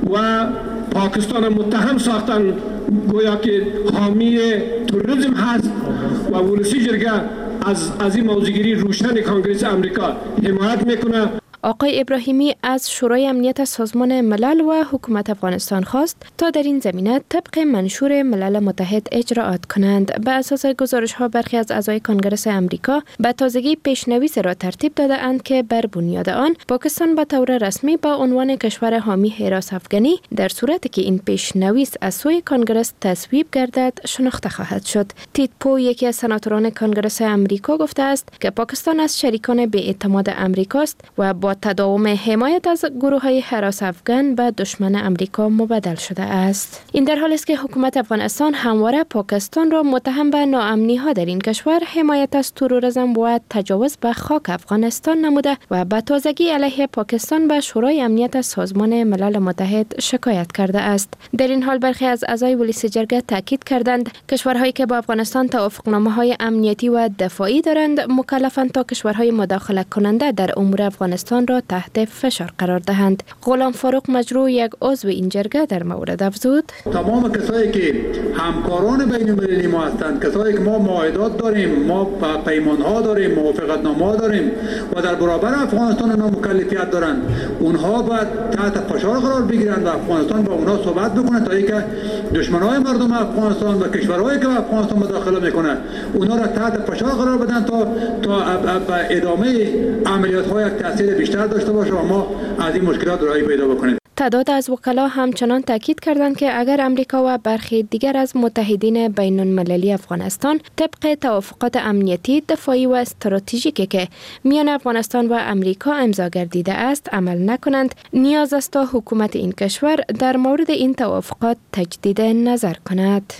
و پاکستان متهم ساختن گویا که حامی تروریسم هست و ولسی جرگه از از این موضوعگیری روشن کنگره آمریکا حمایت میکنه. آقای ابراهیمی از شورای امنیت سازمان ملل و حکومت افغانستان خواست تا در این زمینه طبق منشور ملل متحد اجراات کنند. به اساس گزارش ها برخی از اعضای کنگره امریکا به تازگی پیشنویس را ترتیب داده اند که بر بنیاد آن پاکستان به طور رسمی با عنوان کشور حامی حراس افغانی در صورتی که این پیشنویس از سوی کنگره تصویب گردد شناخته خواهد شد. تید پو یکی از سناتوران کنگره امریکا گفته است که پاکستان از شریکان بی‌اعتماد امریکاست و با تداوم حمایت از گروه‌های حراس افغان به دشمن امریکا مبدل شده است. این در حالی است که حکومت افغانستان همواره پاکستان را متهم به ناامنی‌ها در این کشور، حمایت از تروریسم و تجاوز به خاک افغانستان نموده و به تازگی علیه پاکستان به شورای امنیت سازمان ملل متحد شکایت کرده است. در این حال برخی از اعضای ولسی جرگه تاکید کردند کشورهایی که با افغانستان توافقنامه‌های امنیتی و دفاعی دارند مکلفند تا کشورهای مداخله کننده در امور افغانستان را تحت فشار قرار دهند. غلام فاروق مجروح یک عضو این جرگه در مورد افزود: تمام کسایی که همکاران بین المللی ما هستند، کسایی که ما معاهدات داریم، ما پیمانها داریم، موافقتنامه داریم و در برابر افغانستان اونا مکلفیت دارند، اونها باید تحت فشار قرار بگیرند و افغانستان با اونها صحبت بکنه تا اینکه دشمنای مردم افغانستان و کشورهایی که به افغانستان مداخله میکنه اونا را تحت فشار قرار بدن تا تا ادامه عملیات‌های تاثیر بیشتر داشته باشه و ما از این مشکلات راهی پیدا بکنیم. تعداد از وکلا همچنان تاکید کردند که اگر امریکا و برخی دیگر از متحدین بین المللی افغانستان طبق توافقات امنیتی، دفاعی و استراتژیکی که میان افغانستان و امریکا امضا گردیده است عمل نکنند، نیاز است تا حکومت این کشور در مورد این توافقات تجدید نظر کند.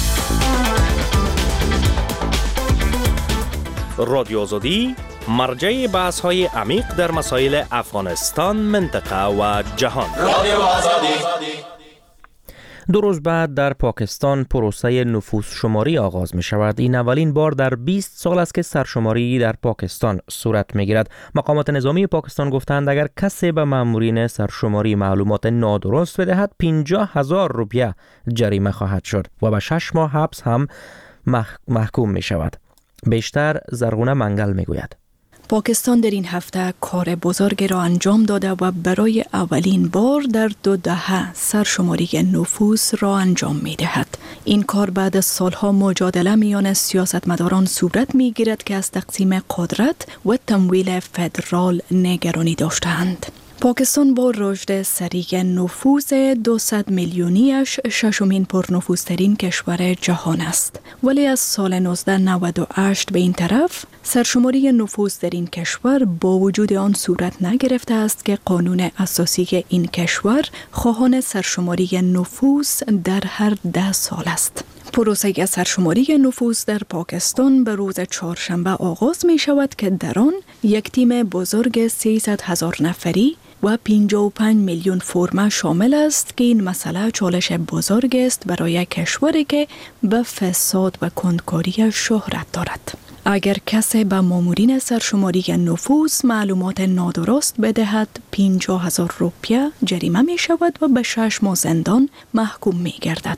رادیو آزادی مرجع بحث های عمیق در مسائل افغانستان، منطقه و جهان. رادیو آزادی. دو روز بعد در پاکستان پروسه نفوس شماری آغاز می شود. این اولین بار در بیست سال است که سرشماری در پاکستان صورت می گیرد. مقامات نظامی پاکستان گفتند اگر کسی به مامورین سرشماری معلومات نادرست بدهد پنجاه هزار روپیه جریمه خواهد شد و به شش ماه حبس هم محکوم می شود. بیشتر زرغونه منگل می گوید. پاکستان در این هفته کار بزرگی را انجام داده و برای اولین بار در دو دهه سرشماری نفوس را انجام می دهد. این کار بعد از سالها مجادله میان سیاستمداران صورت می گیرد که از تقسیم قدرت و تمویل فدرال نگرانی داشتند. پاکستان با رشد سریع نفوس دویست میلیونیش ششمین پرنفوذترین کشور جهان است. ولی از سال نوزده نود و هشت به این طرف سرشماری نفوس در این کشور با وجود آن صورت نگرفته است که قانون اساسی این کشور خواهان سرشماری نفوس در هر ده سال است. پروسه سرشماری نفوس در پاکستان به روز چهارشنبه آغاز می شود که در آن یک تیم بزرگ سیصد هزار نفری و پنجاه و پنج میلیون فرم شامل است که این مسئله چالش بزرگ است برای کشوری که به فساد و کندکاری شهرت دارد. اگر کسی به مامورین سرشماری نفوس معلومات نادرست بدهد پنجاه هزار روپیه جریمه می شود و به شش ماه زندان محکوم می گردد.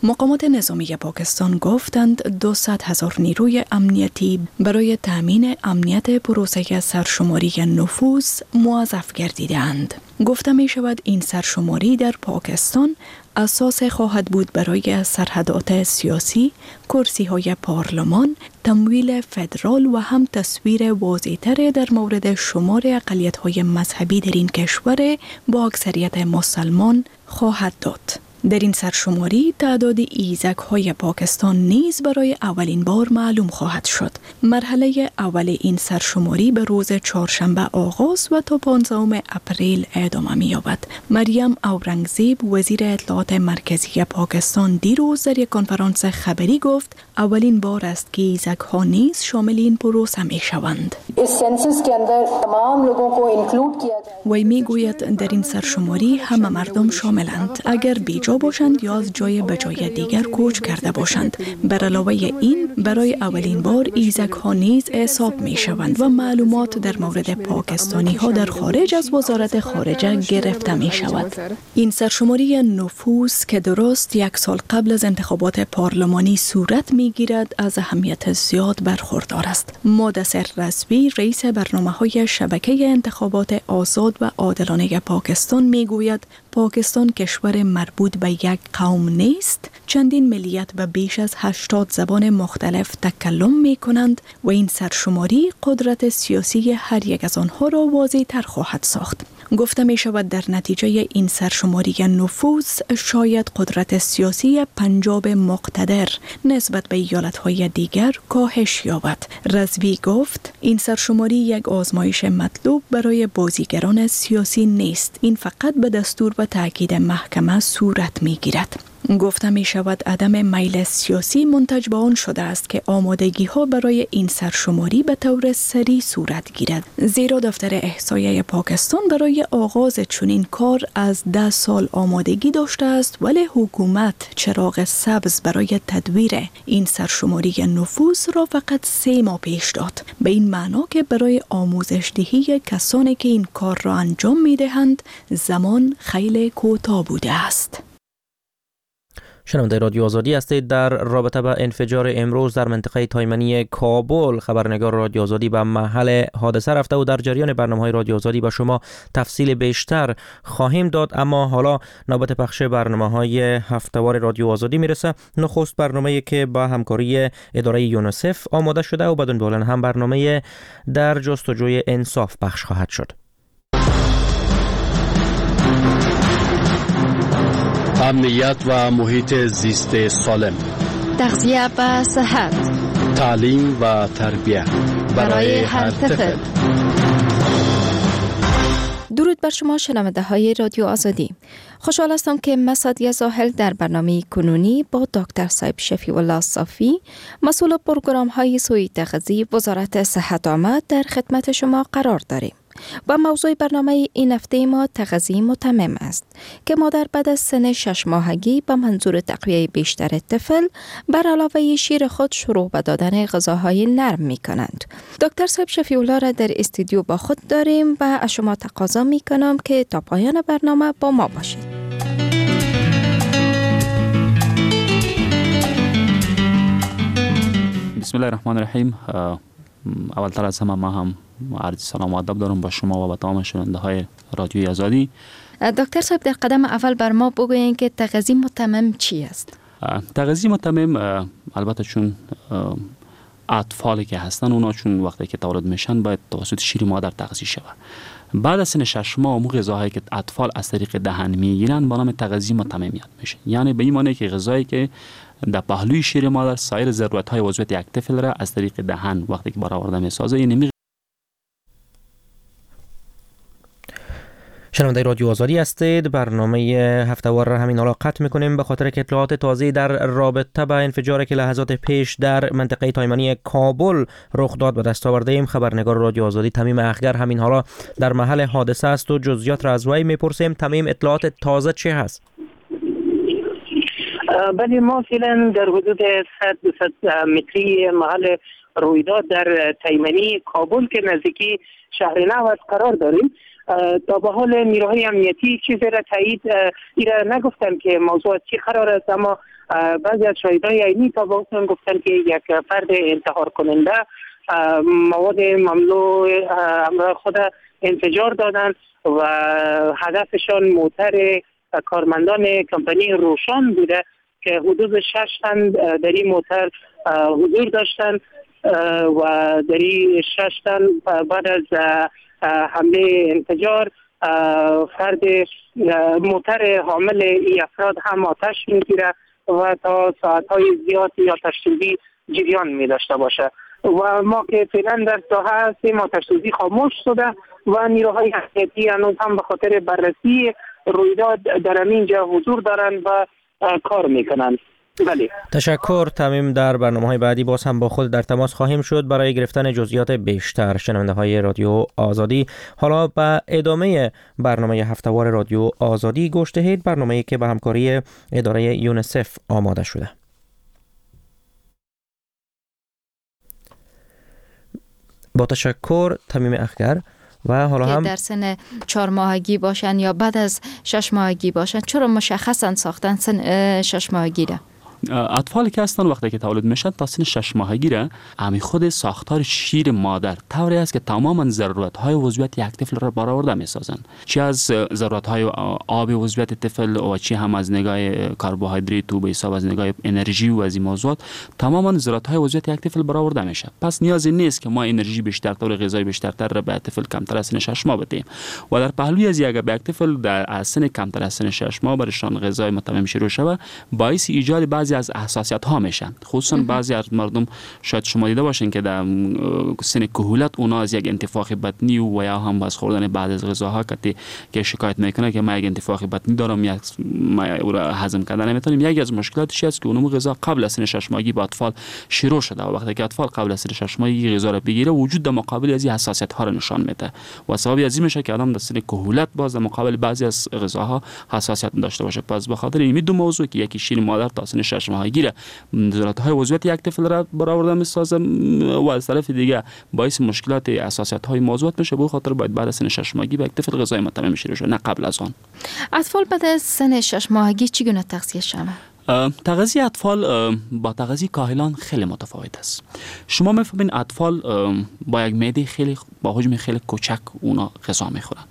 مقامات نظامی پاکستان گفتند دویست هزار نیروی امنیتی برای تامین امنیت پروسه سرشماری نفوذ موظف گردیدند. گفته می شود این سرشماری در پاکستان اساس خواهد بود برای سرحدات سیاسی، کرسی های پارلمان، تمویل فدرال و هم تصویر واضح‌تر در مورد شمار اقلیت های مذهبی در این کشور با اکثریت مسلمان خواهد داد. در این سرشماری تعداد ایزک های پاکستان نیز برای اولین بار معلوم خواهد شد. مرحله اول این سرشماری به روز چهارشنبه آغاز و تا پانزدهم اپریل ادامه می‌یابد. مریم اورنگزیب وزیر اطلاعات مرکزی پاکستان دیروز در یک کنفرانس خبری گفت اولین بار است که ایزک ها نیز شامل این پروسه می شوند. وی می گوید در این سرشماری همه مردم شاملند، اگر بیجا باشند یا از جای به جای دیگر کوچ کرده باشند. بر علاوه این برای اولین بار ایزک ها نیز حساب می شوند و معلومات در مورد پاکستانی ها در خارج از وزارت خارجه گرفته می شود. این سرشماری نفوذ که درست یک سال قبل از انتخابات پارلمانی صورت می گیرد از اهمیت زیاد برخوردار است. مدثر رضوی رئیس برنامه‌های شبکه انتخابات آزاد و عادلانه پاکستان می گوید پاکستان کشور مربوط به یک قوم نیست، چندین ملیت و بیش از هشتاد زبان مختلف تکلم می کنند و این سرشماری قدرت سیاسی هر یک از آنها را واضح تر خواهد ساخت. گفته می شود در نتیجه این سرشماری نفوذ شاید قدرت سیاسی پنجاب مقتدر نسبت به ایالت‌های دیگر کاهش یابد. رضوی گفت این سرشماری یک آزمایش مطلوب برای بازیگران سیاسی نیست، این فقط به دستور و تاکید محکمه صورت می گیرد. گفته می شود عدم میل سیاسی منتج به آن شده است که آمادگی ها برای این سرشماری به طور سریع صورت گیرد، زیرا دفتر احصایه پاکستان برای آغاز چنین کار از ده سال آمادگی داشته است، ولی حکومت چراغ سبز برای تدویر این سرشماری نفوذ را فقط سه ماه پیش داد، به این معنا که برای آموزش دهی کسانی که این کار را انجام می دهند زمان خیلی کوتاه بوده است. شنونده رادیو آزادی هستید. در رابطه با انفجار امروز در منطقه تایمنی کابل، خبرنگار رادیو آزادی به محل حادثه رفته و در جریان برنامه‌های رادیو آزادی به شما تفصیل بیشتر خواهیم داد. اما حالا نوبت پخش برنامه‌های هفته‌وار رادیو آزادی میرسه. نخست برنامه‌ای که با همکاری اداره یونیسف آماده شده و بدون بولن هم برنامه در جستجوی انصاف پخش خواهد شد. امنیت و محیط زیست سالم، تغذیه و صحت، تعلیم و تربیت برای هر طفل. درود بر شما شنونده های رادیو آزادی. خوشحال هستم که من سادیه زاهل در برنامه کنونی با دکتر صاحب شفیع الله صافی، مسئول پروگرام های سوی تغذیه وزارت صحت عامه در خدمت شما قرار داریم. و موضوع برنامه این هفته ما تغذیه متمم است که مادر بعد از سن شش ماهگی به منظور تقویه بیشتر طفل بر علاوه شیر خود شروع به دادن غذاهای نرم می کنند. دکتر صاحب شفیع الله را در استودیو با خود داریم و از شما تقاضا می کنم که تا پایان برنامه با ما باشید. بسم الله الرحمن الرحیم. اولتر از همه ما هم عرض سلام و ادب دارم با شما و با تمام شنونده های رادیوی آزادی. دکتر صاحب در قدم اول بر ما بگویید که تغذیه متمم چی است؟ تغذیه متمم البته چون اطفالی که هستن اونا چون وقتی که تولد میشن باید توسط شیر مادر تغذیه شود. بعد از سن شش ماه مو غذاهایی که اطفال از طریق دهن میگیرن با نام تغذیه متممیت میشه، یعنی به این معنی که غذایی که در پهلوی شیر مادر سایر ضرورت‌های وضعیت یک طفل را از طریق دهن وقتی که برآورده می‌سازه یعنی شنونده رادیو آزادی هستید. برنامه هفته‌وار را همین حالا قطع می‌کنیم به خاطر که اطلاعات تازه در رابطه با انفجاری که لحظات پیش در منطقه تایمنی کابل رخ داد به دست آورده‌ایم. خبرنگار رادیو آزادی تمیم اخگر همین حالا در محل حادثه است و جزئیات را از وی می‌پرسیم. تمیم اطلاعات تازه چه هست؟ بله ما فعلا در حدود صد دویست متری محل رویداد در تایمنی کابل که نزدیکی شهر نو است قرار داریم. تا به حال نیروهای امنیتی چیزی را تایید ایرا نگفتن که موضوع چی قرار است، اما بعضی از شاهدای عینی تا به حکم گفتن که یک فرد انتحار کننده مواد مملو همراه خود انفجار دادن و هدفشان موتر کارمندان کمپانی روشن بوده که حدود شش تن در این موتر حضور داشتن و در این شش تن بعد از حمله انفجار فرد موتر حامل این افراد هم آتش میگیره و تا ساعتهای زیاد یا آتش‌سوزی جریان می داشته باشه و ما که فعلا در ساحه هستیم آتش‌سوزی خاموش شده و نیروهای امنیتی هنوز هم به خاطر بررسی رویداد در اینجا حضور دارند و کار میکنند. بله. تشکر. تمیم در برنامه‌های بعدی باز هم با خود در تماس خواهیم شد برای گرفتن جزئیات بیشتر. شنونده های رادیو آزادی، حالا به ادامه برنامه هفته‌وار رادیو آزادی گوش دهید، برنامه‌ای که به همکاری اداره یونیسف آماده شده. با تشکر تمیم اخگر. و حالا هم در سن چهار ماهگی باشن یا بعد از شش ماهگی باشن، چرا مشخصا ساختن سن شش ماهگی را؟ اطفالی که هستن وقتی که تولد میشن تا سن شش ماهگی را امی خود ساختار شیر مادر طوری است که تماما ضرورت های عضویت یک طفل را برآورده میسازن، چه از ضرورت های آب عضویت طفل و چه هم از نگاه کربوهیدرات و به حساب از نگاه انرژی و از این موضوعات تماما ضرورت های عضویت یک طفل برآورده میشه. پس نیازی نیست که ما انرژی بیشتر و غذای بیشتر را به طفل کمتر از سن شش ماه بدیم و در پهلوی از یک به یک طفل در سن کمتر از سن شش ماه برشان غذای متمم شروع شود، باعث ایجاد بعضی از حساسیت ها میشن. خصوصا بعضی از مردم شاید شما دیده باشین که در سن کهولت اونا از یک انتفاخ بطنی و یا هم از خوردن بعد از غذاها که که شکایت میکنه که ما یک انتفاخ بطنی دارم یا ما او را هضم کردن نمیتونیم. یکی از مشکلاتش است که اونم غذا قبل از سن شش ماهگی با اطفال شروع شده و وقتی که اطفال قبل از سن شش ماهگی غذا را بگیره وجود در مقابل از این حساسیت ها را نشان میده و سبب از این میشه که آدم در سن کهولت باز در مقابل بعضی از غذاها حساسیت داشته باشه. پس به خاطر این دو موضوع که یکی شیر مادر تا سن شش ماهگی ضرورت‌های عضویت یک طفل را برآورده می‌سازه و از طرف دیگه باعث مشکلات اساسیت‌های موضوعات میشه. به خاطر باید بعد از سن شش ماهگی به یک طفل غذای متمم شروع شه، نه قبل از آن. اطفال بعد از سن شش ماهگی چگونه تغذیه شوند؟ تغذیه اطفال با تغذیه کاهلان خیلی متفاوت است. شما می‌فهمین اطفال با یک معده خیلی با حجم خیلی کوچک اونا غذا می‌خورن.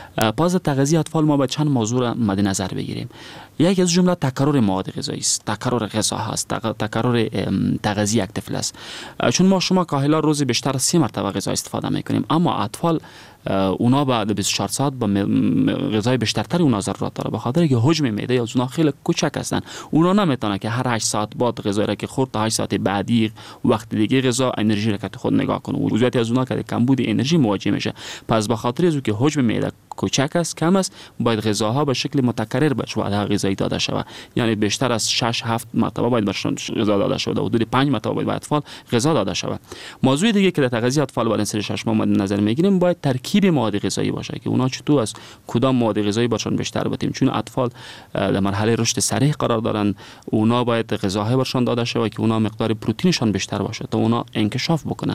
پس تغذیه اطفال ما باید چند موضوع را مد نظر بگیریم. یکی از جمله تکرار مواد غذایی است، تکرار غذا هست، تکرار تغذیه یک طفل است. چون ما شما کاهلا روزی بیشتر از سی مرتبه غذا استفاده میکنیم، اما اطفال اونا بعد بیست و چهار ساعت با غذای بیشترتری اونا ضرورت داره، به خاطر اینکه حجم معده از اونا خیلی کوچک هستن. اونا نمیتونه که هر هشت ساعت بعد غذا را که خورد تا هشت ساعت بعدی وقت دیگه غذا انرژی را که خود نگاه کنه. عضویت از اونا که کمبود انرژی مواجه میشه. پس به خاطر اینکه حجم معده کوچک است، کم است، باید غذاها به شکل متکرر به وعده غذایی داده شود. یعنی بیشتر از شش هفت مرتبه باید برشون غذا داده شود. حدود پنج مرتبه باید به اطفال غذا داده شود. موضوع دیگه که در تغذیه اطفال بعد از سن شش ماه مد نظر میگیریم باید ترکیب مواد غذایی باشه که اونا چطور از کدام مواد غذایی برشون بیشتر بدیم. چون اطفال در مرحله رشد سریع قرار دارن، اونا باید غذاهای برشون داده شود که اونا مقدار پروتئینشون بیشتر باشه تا اونا انکشاف بکنن.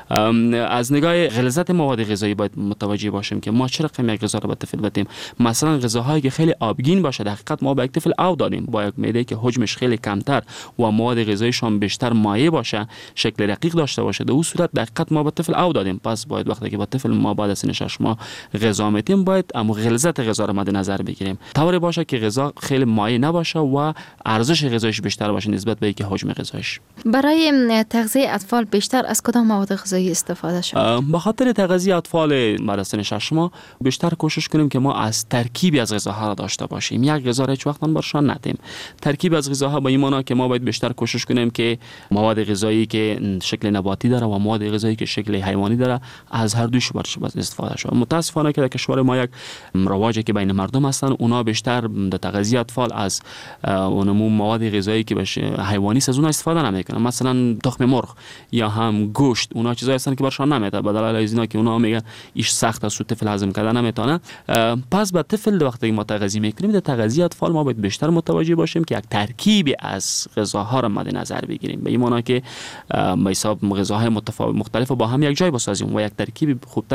از نگاه غلظت مواد غذایی باید متوجه باشیم که ما چه رقم یک غذا رو به طفل بدیم. مثلا غذاهایی که خیلی آبگین باشه در حقیقت ما به یک طفل آب دادیم، با یک معده که حجمش خیلی کمتر و مواد غذاییشون بیشتر مایع باشه، شکل رقیق داشته باشه، در اون صورت در حقیقت ما به طفل آب دادیم. پس باید وقتی که با طفل ما بعد از سن شش ماه غذا میدیم باید اما غلظت غذا رو مد نظر بگیریم، طوری باشه که غذا خیلی مایع نباشه و ارزش غذایش بیشتر باشه نسبت به اینکه حجم غذایش. برای تغذیه اطفال بیشتر از کدام مواد غذایی استفاده شود؟ به خاطر تغذیه اطفال بعد از سن شش ماه بیشتر کوشش کنیم که ما از ترکیبی از غذاها را داشته باشیم. یک غذا را هیچ وقت برشان ندیم. ترکیب از غذاها با این معنی که ما باید بیشتر کوشش کنیم که مواد غذایی که شکل نباتی داره و مواد غذایی که شکل حیوانی داره از هر دوش برش استفاده شود. متاسفانه که در کشور ما یک رواجی که بین مردم هستن، اونا بیشتر در تغذیه اطفال از اونمو مواد غذایی که باشه حیوانی از اون استفاده نمیکنن. مثلا تخم مرغ یا هم گوشت، اونا چیزایی هستن که برشان نمیاد، به دلیل از اینا که اونا میگن ایش سخت است و طفل هضم کردن نمیتونه. پس به طفل وقتی ما تغذیه میکنیم در تغذیه اطفال ما باید بیشتر متوجه باشیم که یک ترکیبی از غذاها را مد نظر بگیریم، به این معنی که به حساب غذاهای متفاوت مختلف با هم یک جای بسازیم و یک ترکیب خوبتری غذا را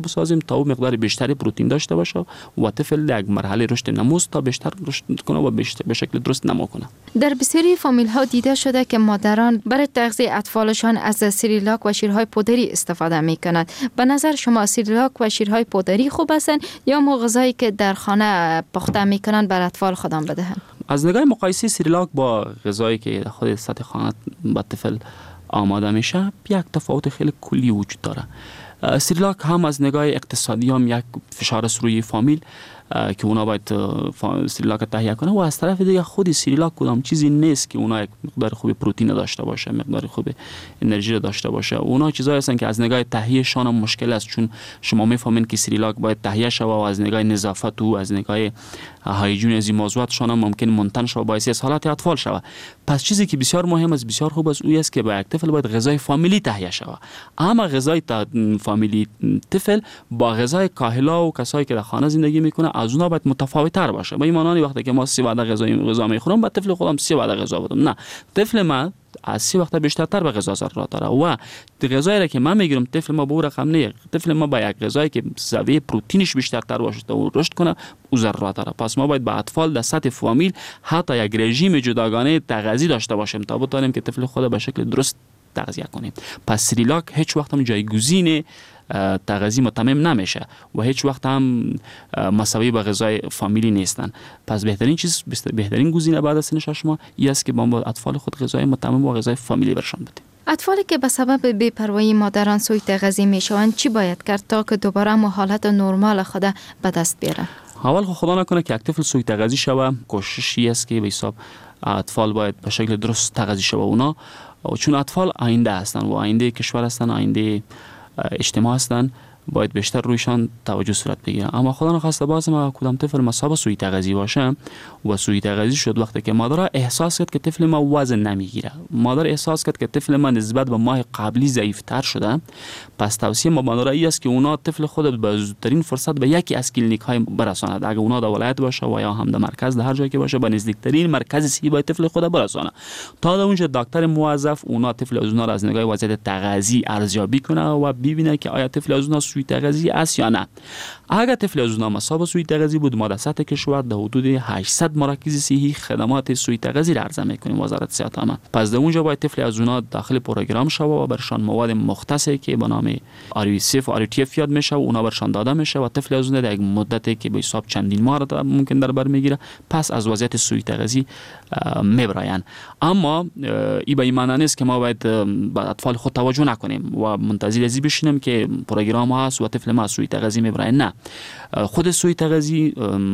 بسازیم تا او مقدار بیشتری پروتئین داشته باشه و طفل یک مرحله رشد نموست تا بیشتر رشد کنه و بیشتر به شکل درست نمو کنه. در بسیاری فامیل ها دیده شده که مادران برای تغذیه اطفالشان از سریلاک و شیرهای پودری استفاده می کنند. به نظر شما سریلاک و شیرهای پودری خوب هستند یا ما غذایی که در خانه پخته می کنند بر اطفال خودم بدهند؟ از نگاه مقایسه سریلاک با غذایی که خود سطح خانه با طفل آماده میشه یک تفاوت خیلی کلی وجود داره. سریلاک هم از نگاه اقتصادی هم یک فشار است روی فامیل که اونا باید سریلاک تهیه کنه و از طرف دیگه خود سریلاک کدام چیزی نیست که اونا یک مقدار خوب پروتئین داشته باشه، مقدار خوب انرژی داشته باشه. اونا چیزایی هستن که از نگاه تهیه‌شان هم مشکل است، چون شما میفهمین که سریلاک باید تهیه شود و از نگاه نظافت و از نگاه هایجین از این موضوعاتشان هم ممکن منتن شود باعث از حالات اطفال شود. پس چیزی که بسیار مهم است، بسیار خوب است، او است که با یک طفل باید غذای فامیلی تهیه شود. اما غذای فامیلی طفل با غذای کاهلا و کسایی که در خانه زندگی میکنه از اونها باید متفاوت تر باشه. به این معنی وقتی که ما سه وعده غذا غذا میخورم با طفل خودم سه وعده غذا بدم، نه، طفل من از سه وقت بیشتر به غذا ضرورت داره و غذایی را که من میگیرم طفل ما به رقم نه، طفل ما با یک غذایی که زاویه پروتئینش بیشتر تر باشه و رشد کنه او ضرورت داره. پس ما باید با اطفال در سطح فامیل حتی یک رژیم جداگانه تغذیه داشته باشیم تا بتونیم که طفل خود به شکل درست تغذیه کنیم. پس سریلاک هیچ وقت هم جایگزین تغذیه متمم نمیشه و هیچ وقت هم مساوی با غذای فامیلی نیستن. پس بهترین چیز، بهترین گزینه بعد از سن شش ماه این است که ما با اطفال خود غذای متمم و غذای فامیلی برشان بدیم. اطفالی که به سبب بی‌پروایی مادران سوی تغذیه میشوند چی باید کرد تا که دوباره ما حالت نرمال خود به دست بیارن؟ اول خدا نکنه که یک طفل سوی تغذیه شوه، کوششی است که به حساب اطفال باید به شکل درست تغذیه شوه اونا، چون اطفال آینده هستن و آینده کشور هستن، آینده اجتماع هستن، باید بیشتر رویشان توجه صورت بگیره. اما خدا نخواسته باز ما کدام طفل مصاب سوی تغذیه باشه و سوی تغذیه شد وقتی که مادر احساس کرد که طفل ما وزن نمیگیره، مادر احساس کرد که طفل ما نسبت به ماه قبلی ضعیفتر شده، پس توصیه ما مادر ای است که اونا طفل خود به زودترین فرصت به یکی از کلینیک های برساند. اگه اونا در ولایت باشه و یا هم در مرکز، در هر جایی که باشه، به نزدیکترین مرکز صحی باید طفل خود برسانه تا در اونجا دکتر موظف اونا طفل از اونا از نگاه وضعیت تغذیه ارزیابی کنه و ببینه که آیا طفل از اونا سوی تغذیه است یا نه. اگر طفل از اونا مصاب سوی تغذیه بود، ما در سطح کشور در حدود هشتصد مراکز صحی خدمات سوی تغذیه عرضه میکنیم وزارت صحت عامه. پس در اونجا باید طفل از اونا داخل پروگرام شود و برشان مواد مختصی که به نام آر وی سی اف و آر تی اف یاد میشه و اونا برشان داده میشه و طفل از اون در یک مدتی که به حساب چندین ماه را ممکن در بر میگیره پس از وضعیت سوی تغذیه میبراین. اما این به این معنی نیست که ما باید به اطفال خود توجه نکنیم و منتظر ازی بشینیم که پروگرام هست و طفل ما سوی تغذیه میبراین. نه، خود سوی تغذیه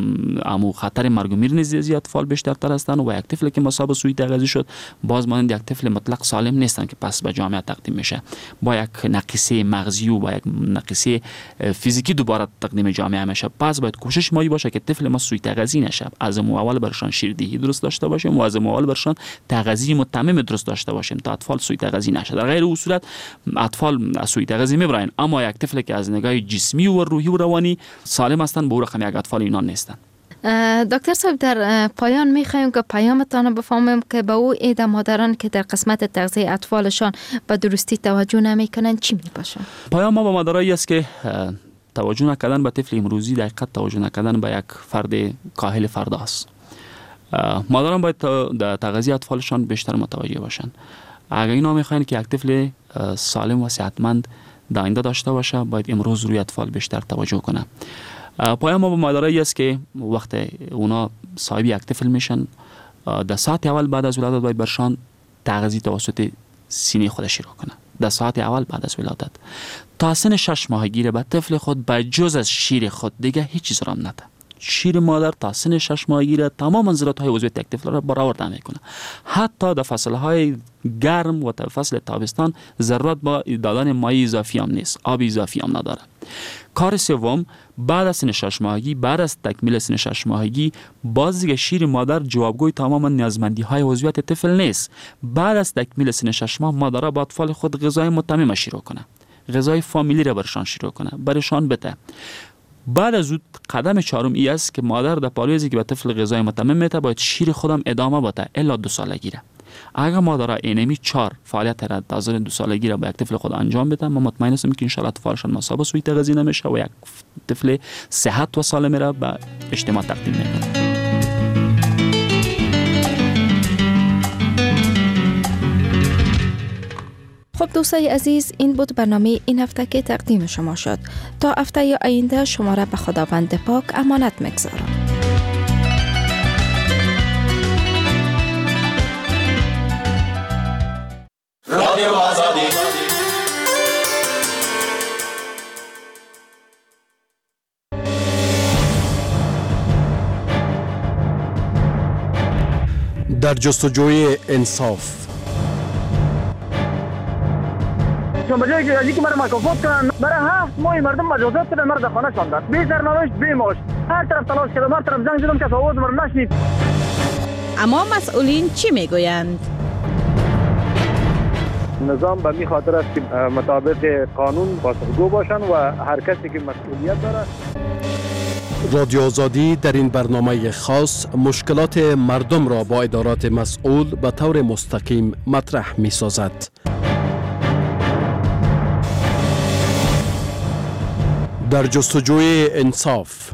امو خطر مرگ و میر نزد از اطفال بیشتر تر هستند و یک طفل که مصاب سوی تغذیه شد باز مانند یک طفل مطلق سالم نیستن که پس به جامعه تقدیم میشه، با یک نقصه مغزی و با یک نقصه فیزیکی دوباره تقدیم جامعه میشه. پس باید کوشش مایی باشه که طفل ما سوی تغذیه نشه. از اول برشان شیردهی درست داشته باشیم و از اول برشان تغذیه متمم درست داشته باشیم تا اطفال سوی تغذیه نشه. در غیر او صورت اطفال از سوی تغذیه میبرن، اما یک طفل که از نگاه جسمی و روحی و روانی سالم هستند به رقم یک اطفال اینا نیستند. دکتر صاحب، در پایان میخوایم که پیامتان بفهمیم که به او ایده مادران که در قسمت تغذیه اطفالشان به درستی توجه نمیکنن چی میباشه؟ پیام ما به مادرایی است که توجه نکردن به طفل امروزی در حقیقت توجه نکردن به یک فرد کاهل فردا است. مادران باید در تغذیه اطفالشان بیشتر متوجه باشند. اگر اینا میخواین که یک طفل سالم و صحتمند در آینده داشته باشه باید امروز روی اطفال بیشتر توجه کنه. پیام ما به مادرایی است که وقتی اونا صاحب یک طفل میشن در ساعت اول بعد از ولادت باید برشان تغذیه توسط سینه خود شروع کنه. در ساعت اول بعد از ولادت تا سن شش ماهگی به طفل خود به جز از شیر خود دیگه هیچ چیز را نده. شیر مادر تا سن شش ماهگی را تمام منظرات های وضعیت یک طفل را برآورده میکنه. حتی در فصل های گرم و در فصل تابستان ضرورت با دادن مایع اضافی هم نیست، آب اضافی هم نداره. کار سوم، بعد از سن شش ماهگی، بعد از تکمیل سن شش ماهگی باز دیگه شیر مادر جوابگوی تمام نیازمندی های وضعیت طفل نیست. بعد از تکمیل سن شش ماه مادر با اطفال خود غذای متمم شروع کنه، غذای فامیلی را برشان شروع کنه، برشان بده. بعد از اون قدم چهارم ای است که مادر در پالیزی که به طفل غذای متمم میده باید شیر خودم ادامه بده الا دو سالگی را. اگر مادر اینمی چهار فعالیت را از دو سالگی را با یک طفل خود انجام بدن، ما مطمئن هستم که ان شاء الله اطفالشان مصاب سوی تغذیه نمیشه و یک طفل صحت و سالم را به اجتماع تقدیم میکنه. خب دوستای عزیز، این بود برنامه این هفته که تقدیم شما شد. تا هفته آینده شما را به خداوند پاک امانت می‌گذارم. رادیو آزادی. در جستجوی انصاف. به جایی که ازی که مرا مکافات کنن، برای هفت ماه مردم مجازات کردن، مرا در خانه شاندن، بی سرنوشت بی معاش. هر طرف تلاش کردم، هر طرف زنگ زدم که آواز مرا نشنید. اما مسئولین چی میگویند؟ نظام به می خاطر است که مطابق قانون پاسخگو باشند و هر کسی که مسئولیت داره. رادیو آزادی در این برنامه خاص مشکلات مردم را با ادارات مسئول به طور مستقیم مطرح می سازد. در جستجوی انصاف.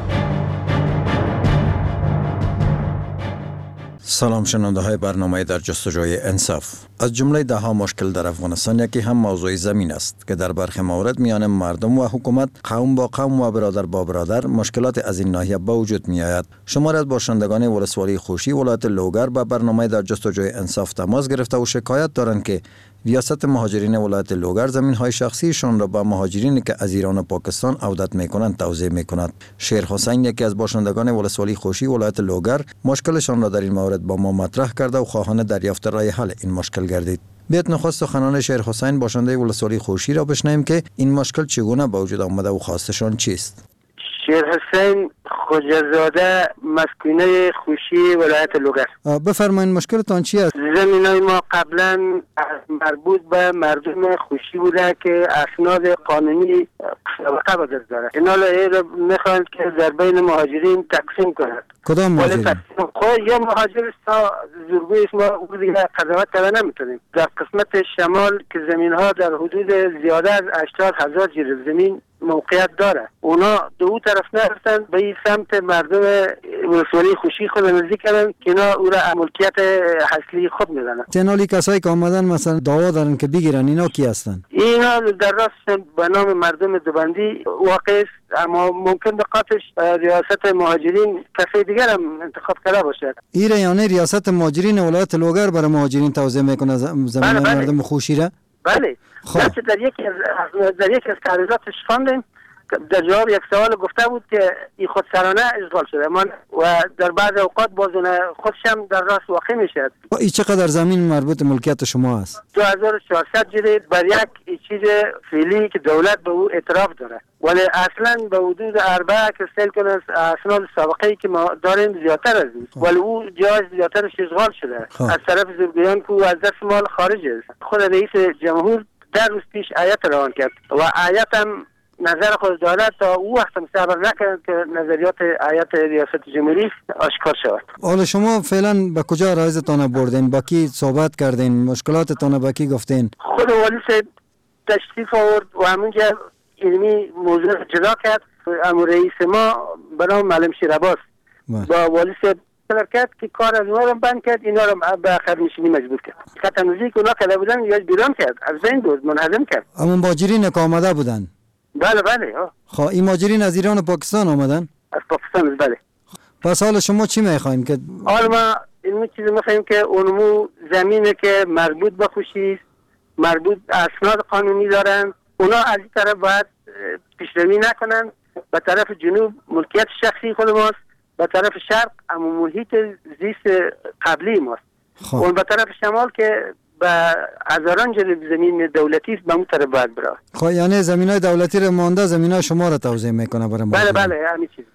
سلام شنونده های برنامه در جستجوی انصاف. از جمله ده ها مشکل در افغانستان یکی هم موضوع زمین است که در برخی موارد میان مردم و حکومت، قوم با قوم و برادر با برادر مشکلات از این ناحیه به وجود می آید. شماری از باشندگان ولسوالی خوشی ولایت لوگر با برنامه در جستجوی انصاف تماس گرفته و شکایت دارند که ریاست مهاجرین ولایت لوگر زمین های شخصیشان را به مهاجرینی که از ایران و پاکستان عودت میکنند توزیع میکند. شیر حسین یکی از باشندگان ولسوالی خوشی ولایت لوگر مشکلشان را در این مورد با ما مطرح کرده و خواهان دریافت راه حل این مشکل گردید. بیت نخست سخنان شیر حسین باشنده ولسوالی خوشی را بشنویم که این مشکل چگونه به وجود آمده و خواستشان چیست. شیر حسین خوجزاده، مسکونه خوشی ولایت لوگر. بفرمایید مشکلتان چی است؟ زمینای ما قبلا مربوط به مردم خوشی بوده که اسناد قانونی سابقه به دست داره. اینا را میخواهند که در بین مهاجرین تقسیم کنند. کدام مهاجرین؟ خب یا مهاجر تا زورگوی ما او دیگه قضاوت کرده نمیتونیم. در قسمت شمال که زمین ها در حدود زیاده از هشتاد هزار جریب زمین موقعیت داره، اونا دو طرف نرفتن به این سمت مردم ولسوالی خوشی خود نزدیک کردن که اینا او را ملکیت اصلی خود میدونن. تنالی کسایی که آمدن مثلا دعوا دارن که بگیرن، اینا کی هستن؟ اینا در راست به نام مردم دوبندی واقع است، اما ممکن به قاطش ریاست مهاجرین کسی دیگر هم انتخاب کرده باشه. ایره یعنی ریاست مهاجرین ولایت لوگر برای مهاجرین توزیع میکنه زمین بله مردم خوشی را؟ بله. خب در یکی از در یکی از تعریضاتش خواندیم در جواب یک سوال گفته بود که این خودسرانه اشغال شده من و در بعض اوقات بازونه خودش هم در راست واقع میشه. این چقدر زمین مربوط ملکیت شما است؟ دو هزار و چهارصد جریب بر یک چیز فعلی که دولت به او اعتراف داره، ولی اصلا به حدود اربعه که سیل کنه اسناد سابقه‌ای که ما داریم زیادتر از این، ولی او جای زیادترش اشغال شده خواه. از طرف زورگویان که او از دست مال خارج است. خود رئیس جمهور در روز پیش آیت روان کرد و آیت هم نظر خود دارد تا او وقت صبر نکرد که نظریات آیت ریاست جمهوری آشکار شود. حالا شما فعلا به کجا رایزتان بردین؟ با کی صحبت کردین؟ مشکلاتتان با کی گفتین؟ خود والی سے تشریف آورد و همونجا علمی موضوع جدا کرد. امو رئیس ما برای معلم شیرعباس با والی سے طلب کرد که کار از اونا رو بند کرد، اینا رو به آخر نشینی مجبور کرد. خطرنوزی که اونا کرده بودن یا بیرون کرد، از بین برد، منهدم کرد. اما مهاجرین که آمده بودن؟ بله بله. خب این مهاجرین از ایران و پاکستان آمدن؟ از پاکستان بله. پس حالا شما چی میخواین که؟ حالا ما این چیزی میخوایم که اونمو زمینه که مربوط به خوشی مربوط اسناد قانونی دارن، اونا از این طرف باید پیشروی نکنن. به طرف جنوب ملکیت شخصی خود ماست، به طرف شرق اما محیط زیست قبلی ماست. خب. اون به طرف شمال که به هزاران جریب زمین دولتی به اون طرف باید برای. خب یعنی زمینای دولتی رو مانده، زمینای شما رو توزیع میکنه برای ما؟ بله بله همین چیز.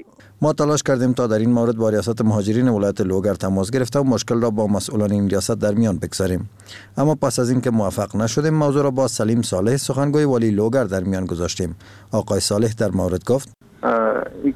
ما تلاش کردیم تا در این مورد با ریاست مهاجرین ولایت لوگر تماس گرفته و مشکل را با مسئولان این ریاست در میان بگذاریم، اما پس از اینکه موفق نشدیم موضوع را با سلیم صالح سخنگوی ولی لوگر در میان گذاشتیم. آقای صالح در مورد گفت این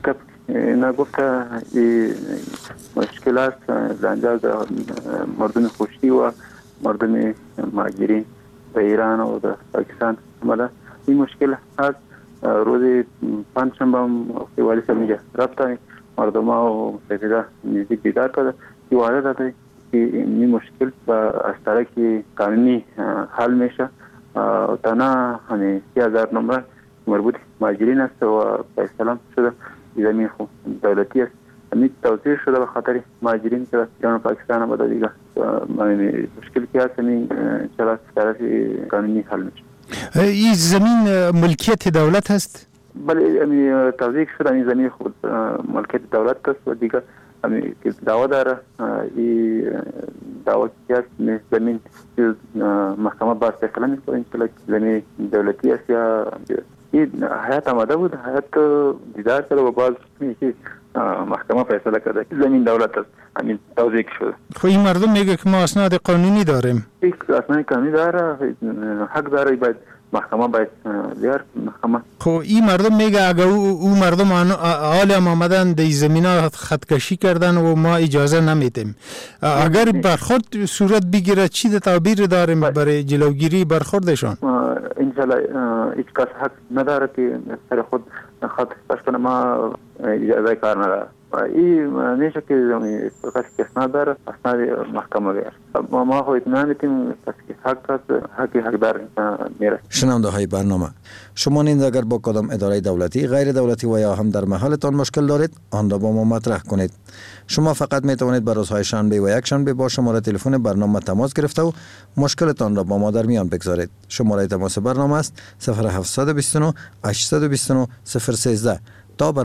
اینا گفته این مشکل است زنجال در مردم خوشی و مردم مهاجرین به ایران و در پاکستان عملا این مشکل هست. روز پنجشنبه وقتی والی صاحب میگه رفتن مردم ها و سفیده نزدیک بیدار کرده که وعده داده که این مشکل با از طرح قانونی حل میشه. تنها همین سی هزار نمره مربوط مهاجرین است و فیصله شده زمین خو دولتی است. همین توضیح شده به خاطر مهاجرین که ایران و پاکستان آمده دیگه مشکل که هست همین انشاءالله طرف قانونی حل میشه. این زمین ملکیت دولت هست؟ بله همین توضیح شده این زمین خود ملکیت دولت است و دیگه همین که دعوا داره این دعوا که هست زمین محکمه باز فیصله میکنه انشاءالله زمین دولتی است یا این حیات آمده بود حیات دیدار کرده و باز میشه محکمه فیصله کرده که زمین دولت است. همین توضیح شده. خب این مردم میگه که ما اسناد قانونی داریم. یک اسناد قانونی داره حق داره باید محکمه باید بیار محکمه. خب این مردم میگه اگر او, او مردم حال هم آمدن در زمینا خودکشی کردن و ما اجازه نمیدیم. اگر برخورد صورت بگیره چی تعبیر داریم برای جلوگیری برخوردشان؟ انشالله هیچ کس حق نداره که سر خود خط پس کنه ما اجازه کار نداره. این نیشه که کسی که اسناد داره اسناد محکمه بیار. ما خود اطمینان میتیم کسی که حق هست حقی حق داره میره. شنونده های برنامه، شما نیز اگر با کدام اداره دولتی، غیر دولتی و یا هم در محلتان مشکل دارید آن را با ما مطرح کنید. شما فقط می توانید بر روزهای شنبه و یک شنبه با شماره تلفن برنامه تماس گرفته و مشکلتان را با ما در میان بگذارید. شماره تماس برنامه است صفر هفت دو نه هشت دو نه صفر یک سه تا